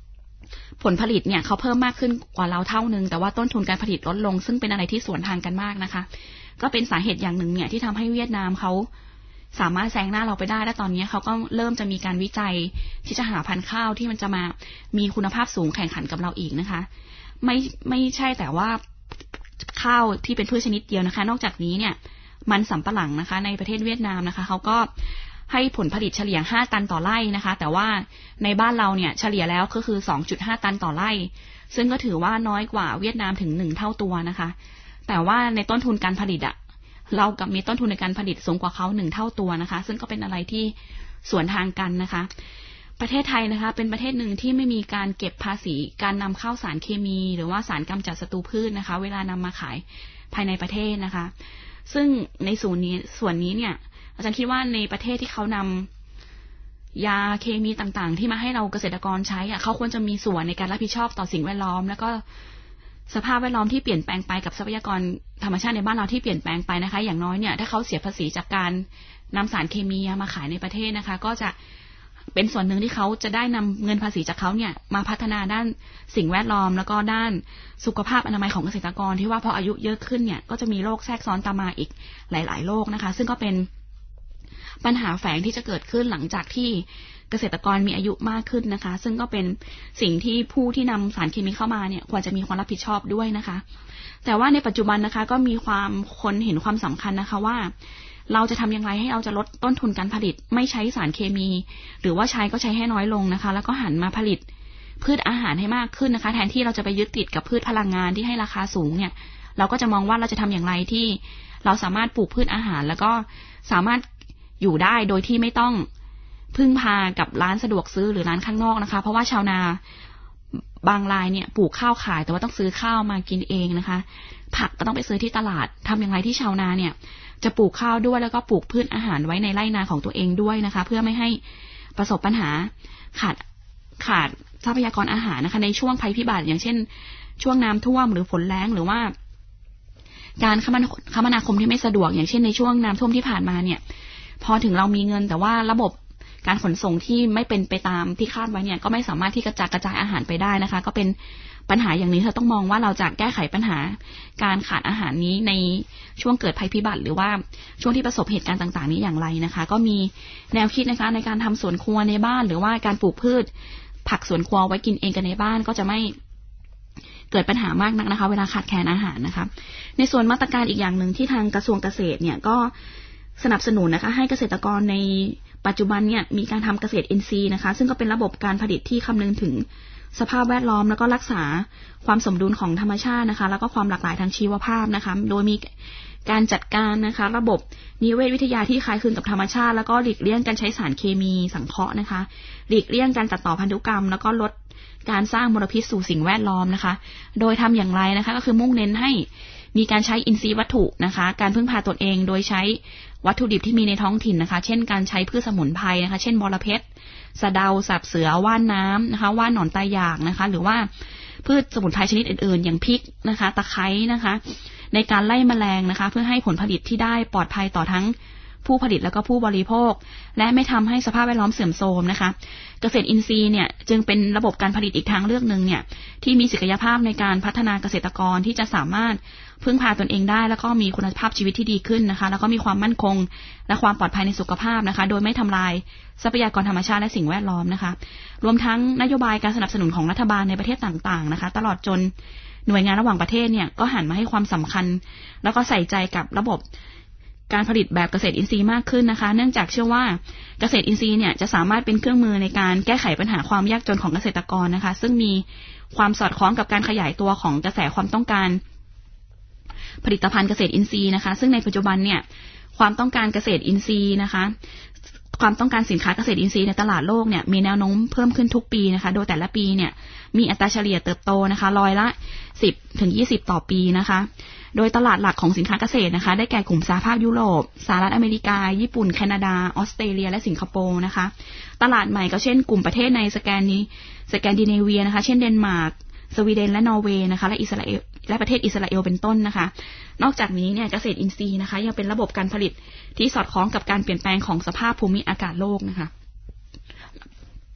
ผลผลิตเนี่ยเขาเพิ่มมากขึ้นกว่าเราเท่านึงแต่ว่าต้นทุนการผลิตลดลงซึ่งเป็นอะไรที่สวนทางกันมากนะคะก็เป็นสาเหตุอย่างหนึ่งเนี่ยที่ทำให้เวียดนามเขาสามารถแซงหน้าเราไปได้และตอนนี้เขาก็เริ่มจะมีการวิจัยที่จะหาพันธุ์ข้าวที่มันจะมามีคุณภาพสูงแข่งขันกับเราอีกนะคะไม่ใช่แต่ว่าข้าวที่เป็นพืชชนิดเดียวนะคะนอกจากนี้เนี่ยมันสำปะหลังนะคะในประเทศเวียดนามนะคะเขาก็ให้ผลผลิตเฉลี่ย5ตันต่อไร่นะคะแต่ว่าในบ้านเราเนี่ยเฉลี่ยแล้วก็คือ 2.5 ตันต่อไร่ซึ่งก็ถือว่าน้อยกว่าเวียดนามถึง1เท่าตัวนะคะแต่ว่าในต้นทุนการผลิตเรากับมีต้นทุนในการผลิตสูงกว่าเขา1เท่าตัวนะคะซึ่งก็เป็นอะไรที่สวนทางกันนะคะประเทศไทยนะคะเป็นประเทศหนึ่งที่ไม่มีการเก็บภาษีการนำเข้าสารเคมีหรือว่าสารกำจัดศัตรูพืชนะคะเวลานำมาขายภายในประเทศนะคะซึ่งในส่วนนี้เนี่ยอาจารย์คิดว่าในประเทศที่เขานำยาเคมีต่างๆที่มาให้เราเกษตรกรใช้เขาควรจะมีส่วนในการรับผิดชอบต่อสิ่งแวดล้อมแล้วก็สภาพแวดล้อมที่เปลี่ยนแปลงไปกับทรัพยากรธรรมชาติในบ้านเราที่เปลี่ยนแปลงไปนะคะอย่างน้อยเนี่ยถ้าเขาเสียภาษีจากการนำสารเคมีมาขายในประเทศนะคะก็จะเป็นส่วนหนึ่งที่เขาจะได้นำเงินภาษีจากเขาเนี่ยมาพัฒนาด้านสิ่งแวดล้อมแล้วก็ด้านสุขภาพอนามัยของเกษตรกรที่ว่าพออายุเยอะขึ้นเนี่ยก็จะมีโรคแทรกซ้อนตามมาอีกหลายๆโรคนะคะซึ่งก็เป็นปัญหาแฝงที่จะเกิดขึ้นหลังจากที่เกษตรกรมีอายุมากขึ้นนะคะซึ่งก็เป็นสิ่งที่ผู้ที่นำสารเคมีเข้ามาเนี่ยควรจะมีความรับผิดชอบด้วยนะคะแต่ว่าในปัจจุบันนะคะก็มีคนเห็นความสำคัญนะคะว่าเราจะทำอย่างไรให้เราจะลดต้นทุนการผลิตไม่ใช้สารเคมีหรือว่าใช้ก็ใช้ให้น้อยลงนะคะแล้วก็หันมาผลิตพืชอาหารให้มากขึ้นนะคะแทนที่เราจะไปยึดติดกับพืชพลังงานที่ให้ราคาสูงเนี่ยเราก็จะมองว่าเราจะทำอย่างไรที่เราสามารถปลูกพืชอาหารแล้วก็สามารถอยู่ได้โดยที่ไม่ต้องพึ่งพากับร้านสะดวกซื้อหรือร้านข้างนอกนะคะเพราะว่าชาวนาบางรายเนี่ยปลูกข้าวขายแต่ว่าต้องซื้อข้าวมากินเองนะคะผักก็ต้องไปซื้อที่ตลาดทำอย่างไรที่ชาวนาเนี่ยจะปลูกข้าวด้วยแล้วก็ปลูกพืชอาหารไว้ในไร่นาของตัวเองด้วยนะคะเพื่อไม่ให้ประสบปัญหาขาดทรัพยากรอาหารนะคะในช่วงภัยพิบัติอย่างเช่นช่วงน้ำท่วมหรือฝนแล้งหรือว่าการคมนาคมที่ไม่สะดวกอย่างเช่นในช่วงน้ำท่วมที่ผ่านมาเนี่ยพอถึงเรามีเงินแต่ว่าระบบการขนส่งที่ไม่เป็นไปตามที่คาดไว้เนี่ยก็ไม่สามารถที่กระจายอาหารไปได้นะคะก็เป็นปัญหาอย่างนี้เราต้องมองว่าเราจะแก้ไขปัญหาการขาดอาหารนี้ในช่วงเกิดภัยพิบัติหรือว่าช่วงที่ประสบเหตุการณ์ต่างๆนี้อย่างไรนะคะก็มีแนวคิดนะคะในการทำสวนครัวในบ้านหรือว่าการปลูกพืชผักสวนครัวไว้กินเองกันในบ้านก็จะไม่เกิดปัญหามากนักนะคะเวลาขาดแคลนอาหารนะคะในส่วนมาตรการอีกอย่างหนึ่งที่ทางกระทรวงเกษตรเนี่ยก็สนับสนุนนะคะให้เกษตรกรในปัจจุบันเนี่ยมีการทำเกษตรอินทรีย์นะคะซึ่งก็เป็นระบบการผลิตที่คำนึงถึงสภาพแวดล้อมแล้วก็รักษาความสมดุลของธรรมชาตินะคะแล้วก็ความหลากหลายทางชีวภาพนะคะโดยมีการจัดการนะคะระบบนิเวศวิทยาที่คล้ายคลึงกับธรรมชาติแล้วก็หลีกเลี่ยงการใช้สารเคมีสังเคราะห์นะคะหลีกเลี่ยงการตัดต่อพันธุกรรมแล้วก็ลดการสร้างมลพิษสู่สิ่งแวดล้อมนะคะโดยทำอย่างไรนะคะก็คือมุ่งเน้นให้มีการใช้อินทรีย์วัตถุนะคะการพึ่งพาตนเองโดยใช้วัตถุดิบที่มีในท้องถิ่นนะคะเช่นการใช้พืชสมุนไพรนะคะเช่นบรเพชรสะเดาสับเสือว่านน้ำนะคะว่านหนอนตายอยากนะคะหรือว่าพืชสมุนไพรชนิดอื่นๆอย่างพริกนะคะตะไคร้นะคะในการไล่แมลงนะคะเพื่อให้ผลผลิตที่ได้ปลอดภัยต่อทั้งผู้ผลิตแล้วก็ผู้บริโภคและไม่ทำให้สภาพแวดล้อมเสื่อมโทรมนะคะเกษตรอินทรีย์เนี่ยจึงเป็นระบบการผลิตอีกทางเลือกนึงเนี่ยที่มีศักยภาพในการพัฒนาเกษตรกรที่จะสามารถพึ่งพาตนเองได้แล้วก็มีคุณภาพชีวิตที่ดีขึ้นนะคะแล้วก็มีความมั่นคงและความปลอดภัยในสุขภาพนะคะโดยไม่ทำลายทรัพยากรธรรมชาติและสิ่งแวดล้อมนะคะรวมทั้งนโยบายการสนับสนุนของรัฐบาลในประเทศต่างๆนะคะตลอดจนหน่วยงานระหว่างประเทศเนี่ยก็หันมาให้ความสำคัญแล้วก็ใส่ใจกับระบบการผลิตแบบเกษตรอินทรีย์มากขึ้นนะคะเนื่องจากเชื่อว่าเกษตรอินทรีย์เนี่ยจะสามารถเป็นเครื่องมือในการแก้ไขปัญหาความยากจนของเกษตรกรนะคะซึ่งมีความสอดคล้องกับการขยายตัวของกระแสความต้องการผลิตภัณฑ์เกษตรอินทรีย์นะคะซึ่งในปัจจุบันเนี่ยความต้องการเกษตรอินทรีย์นะคะความต้องการสินค้าเกษตรอินทรีย์ในตลาดโลกเนี่ยมีแนวโน้มเพิ่มขึ้นทุกปีนะคะโดยแต่ละปีเนี่ยมีอัตราเฉลี่ยเติบโตนะคะ10-20%ต่อปีนะคะโดยตลาดหลักของสินค้าเกษตรนะคะได้แก่กลุ่มสหภาพยุโรปสหรัฐอเมริกาญี่ปุ่นแคนาดาออสเตรเลียและสิงคโปร์นะคะตลาดใหม่ก็เช่นกลุ่มประเทศในสแกนดิเนเวียนะคะเช่นเดนมาร์กสวีเดนและนอร์เวย์นะคะและอิสราเอลและประเทศอิสราเอลเป็นต้นนะคะนอกจากนี้เนี่ยเกษตรอินทรีย์นะคะยังเป็นระบบการผลิตที่สอดคล้องกับการเปลี่ยนแปลงของสภาพภูมิอากาศโลกนะคะ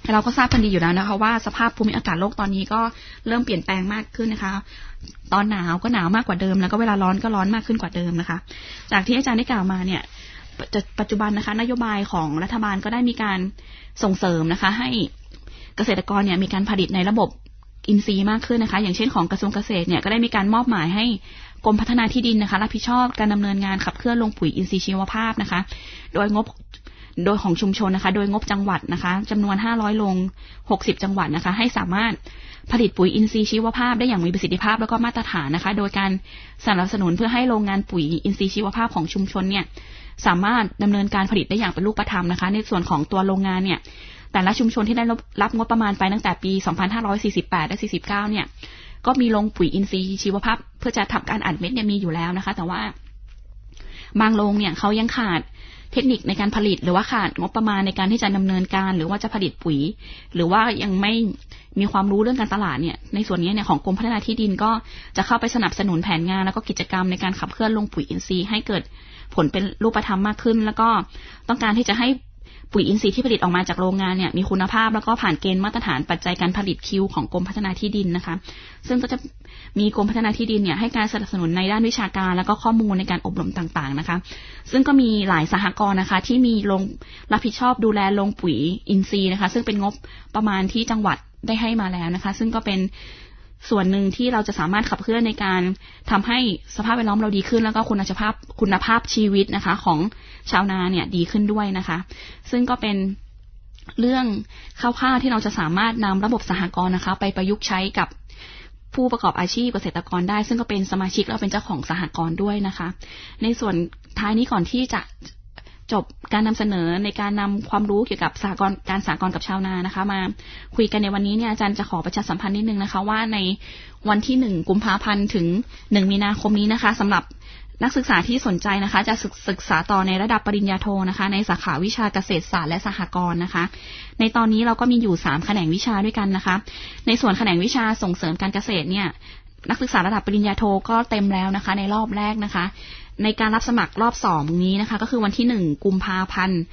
เราก็ทราบกันดีอยู่แล้วนะคะว่าสภาพภูมิอากาศโลกตอนนี้ก็เริ่มเปลี่ยนแปลงมากขึ้นนะคะตอนหนาวก็หนาวมากกว่าเดิมแล้วก็เวลาร้อนก็ร้อนมากขึ้นกว่าเดิมนะคะจากที่อาจารย์ได้กล่าวมาเนี่ยปัจจุบันนะคะนโยบายของรัฐบาลก็ได้มีการส่งเสริมนะคะให้เกษตรกรเนี่ยมีการผลิตในระบบอินทรีย์มากขึ้นนะคะอย่างเช่นของกระทรวงเกษตรเนี่ยก็ได้มีการมอบหมายให้กรมพัฒนาที่ดินนะคะรับผิดชอบการดำเนินงานขับเคลื่อนลงปุ๋ยอินทรีย์ชีวภาพนะคะโดยของชุมชนนะคะโดยงบจังหวัดนะคะจำนวน500โรง60จังหวัดนะคะให้สามารถผลิตปุ๋ยอินทรีย์ชีวภาพได้อย่างมีประสิทธิภาพแล้วก็มาตรฐานนะคะโดยการสนับสนุนเพื่อให้โรงงานปุ๋ยอินทรีย์ชีวภาพของชุมชนเนี่ยสามารถดำเนินการผลิตได้อย่างเป็นรูปธรรมนะคะในส่วนของตัวโรงงานเนี่ยแต่ละชุมชนที่ได้รับงบประมาณไปตั้งแต่ปี2548และ49เนี่ยก็มีโรงปุ๋ยอินทรีย์ชีวภาพเพื่อจะทำการอัดเม็ดเนี่ยมีอยู่แล้วนะคะแต่ว่าบางโรงเนี่ยเขายังขาดเทคนิคในการผลิตหรือว่าขาดงบประมาณในการที่จะดำเนินการหรือว่าจะผลิตปุ๋ยหรือว่ายังไม่มีความรู้เรื่องการตลาดเนี่ยในส่วนนี้เนี่ยของกรมพัฒนาที่ดินก็จะเข้าไปสนับสนุนแผนงานแล้วก็กิจกรรมในการขับเคลื่อนลงปุ๋ยอินทรีย์ให้เกิดผลเป็นรูปธรรมมากขึ้นแล้วก็ต้องการที่จะให้ปุ๋ยอินทรีย์ที่ผลิตออกมาจากโรงงานเนี่ยมีคุณภาพแล้วก็ผ่านเกณฑ์มาตรฐานปัจจัยการผลิตคิวของกรมพัฒนาที่ดินนะคะซึ่งก็จะมีกรมพัฒนาที่ดินเนี่ยให้การสนับสนุนในด้านวิชาการแล้วก็ข้อมูลในการอบรมต่างๆนะคะซึ่งก็มีหลายสหกรณ์นะคะที่มีโรงรับผิดชอบดูแลโรงปุ๋ยอินทรีย์นะคะซึ่งเป็นงบประมาณที่จังหวัดได้ให้มาแล้วนะคะซึ่งก็เป็นส่วนหนึ่งที่เราจะสามารถขับเคลื่อนในการทำให้สภาพแวดล้อมเราดีขึ้นแล้วก็คุณภาพชีวิตนะคะของชาวนาเนี่ยดีขึ้นด้วยนะคะซึ่งก็เป็นเรื่องคร่าวๆที่เราจะสามารถนำระบบสหกรณ์นะคะไปประยุกต์ใช้กับผู้ประกอบอาชีพเกษตรกรได้ซึ่งก็เป็นสมาชิกแล้วเป็นเจ้าของสหกรณ์ด้วยนะคะในส่วนท้ายนี้ก่อนที่จะจบการนำเสนอในการนำความรู้เกี่ยวกับสหกรณ์กับชาวนานะคะมาคุยกันในวันนี้เนี่ยอาจารย์จะขอประชาสัมพันธ์นิดนึงนะคะว่าในวันที่1กุมภาพันธ์ถึง1มีนาคมนี้นะคะสำหรับนักศึกษาที่สนใจนะคะจะศึกษาต่อในระดับปริญญาโทนะคะในสาขาวิชาเกษตรศาสตร์และสหกรณ์นะคะในตอนนี้เราก็มีอยู่3แขนงวิชาด้วยกันนะคะในส่วนแขนงวิชาส่งเสริมการเกษตรเนี่ยนักศึกษาระดับปริญญาโทก็เต็มแล้วนะคะในรอบแรกนะคะในการรับสมัครรอบ2นี้นะคะก็คือวันที่1กุมภาพันธ์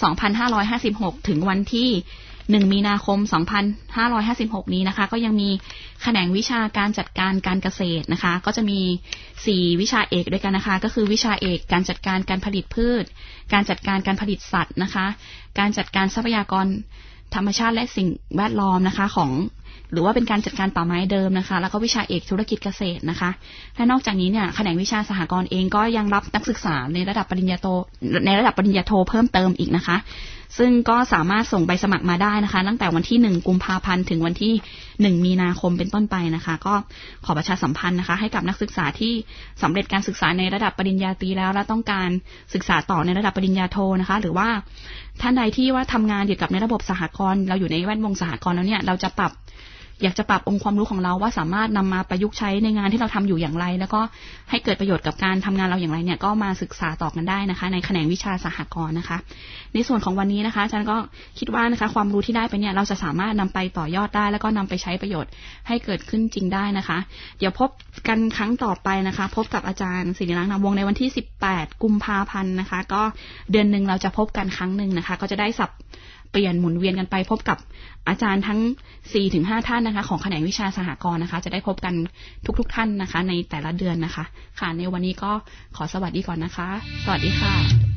2556ถึงวันที่1มีนาคม2556นี้นะคะก็ยังมีแขนงวิชาการจัดการการเกษตรนะคะก็จะมี4วิชาเอกด้วยกันนะคะก็คือวิชาเอกการจัดการการผลิตพืชการจัดการการผลิตสัตว์นะคะการจัดการทรัพยากรธรรมชาติและสิ่งแวดล้อมนะคะของหรือว่าเป็นการจัดการป่าไม้เดิมนะคะแล้วก็วิชาเอกธุรกิจเกษตรนะคะและนอกจากนี้เนี่ยแขนงวิชาสหกรณ์เองก็ยังรับนักศึกษาในระดับปริญญาโทเพิ่มเติมอีกนะคะซึ่งก็สามารถส่งใบสมัครมาได้นะคะตั้งแต่วันที่1กุมภาพันธ์ถึงวันที่1มีนาคมเป็นต้นไปนะคะก็ขอประชาสัมพันธ์นะคะให้กับนักศึกษาที่สำเร็จการศึกษาในระดับปริญญาตรีแล้วและต้องการศึกษาต่อในระดับปริญญาโทนะคะหรือว่าท่านใดที่ว่าทำงานเกี่ยวกับในระบบสหกรณ์เราอยู่ในแวดวงสหกรณ์แล้วเนี่ยเราจะอยากจะปรับองค์ความรู้ของเราว่าสามารถนำมาประยุกต์ใช้ในงานที่เราทำอยู่อย่างไรแล้วก็ให้เกิดประโยชน์กับการทำงานเราอย่างไรเนี่ยก็มาศึกษาต่อกันได้นะคะในแขนงวิชาสหกรณ์นะคะในส่วนของวันนี้นะคะอาจารย์ก็คิดว่านะคะความรู้ที่ได้ไปเนี่ยเราจะสามารถนำไปต่อยอดได้แล้วก็นำไปใช้ประโยชน์ให้เกิดขึ้นจริงได้นะคะเดี๋ยวพบกันครั้งต่อไปนะคะพบกับอาจารย์ศิริลักษณ์นามวงศ์ในวันที่18กุมภาพันธ์นะคะก็เดือนนึงเราจะพบกันครั้งนึงนะคะก็จะได้เปลี่ยนหมุนเวียนกันไปพบกับอาจารย์ทั้ง 4-5 ท่านนะคะของแขนงวิชาสหกรณ์นะคะจะได้พบกันทุกท่านนะคะในแต่ละเดือนนะคะค่ะในวันนี้ก็ขอสวัสดีก่อนนะคะสวัสดีค่ะ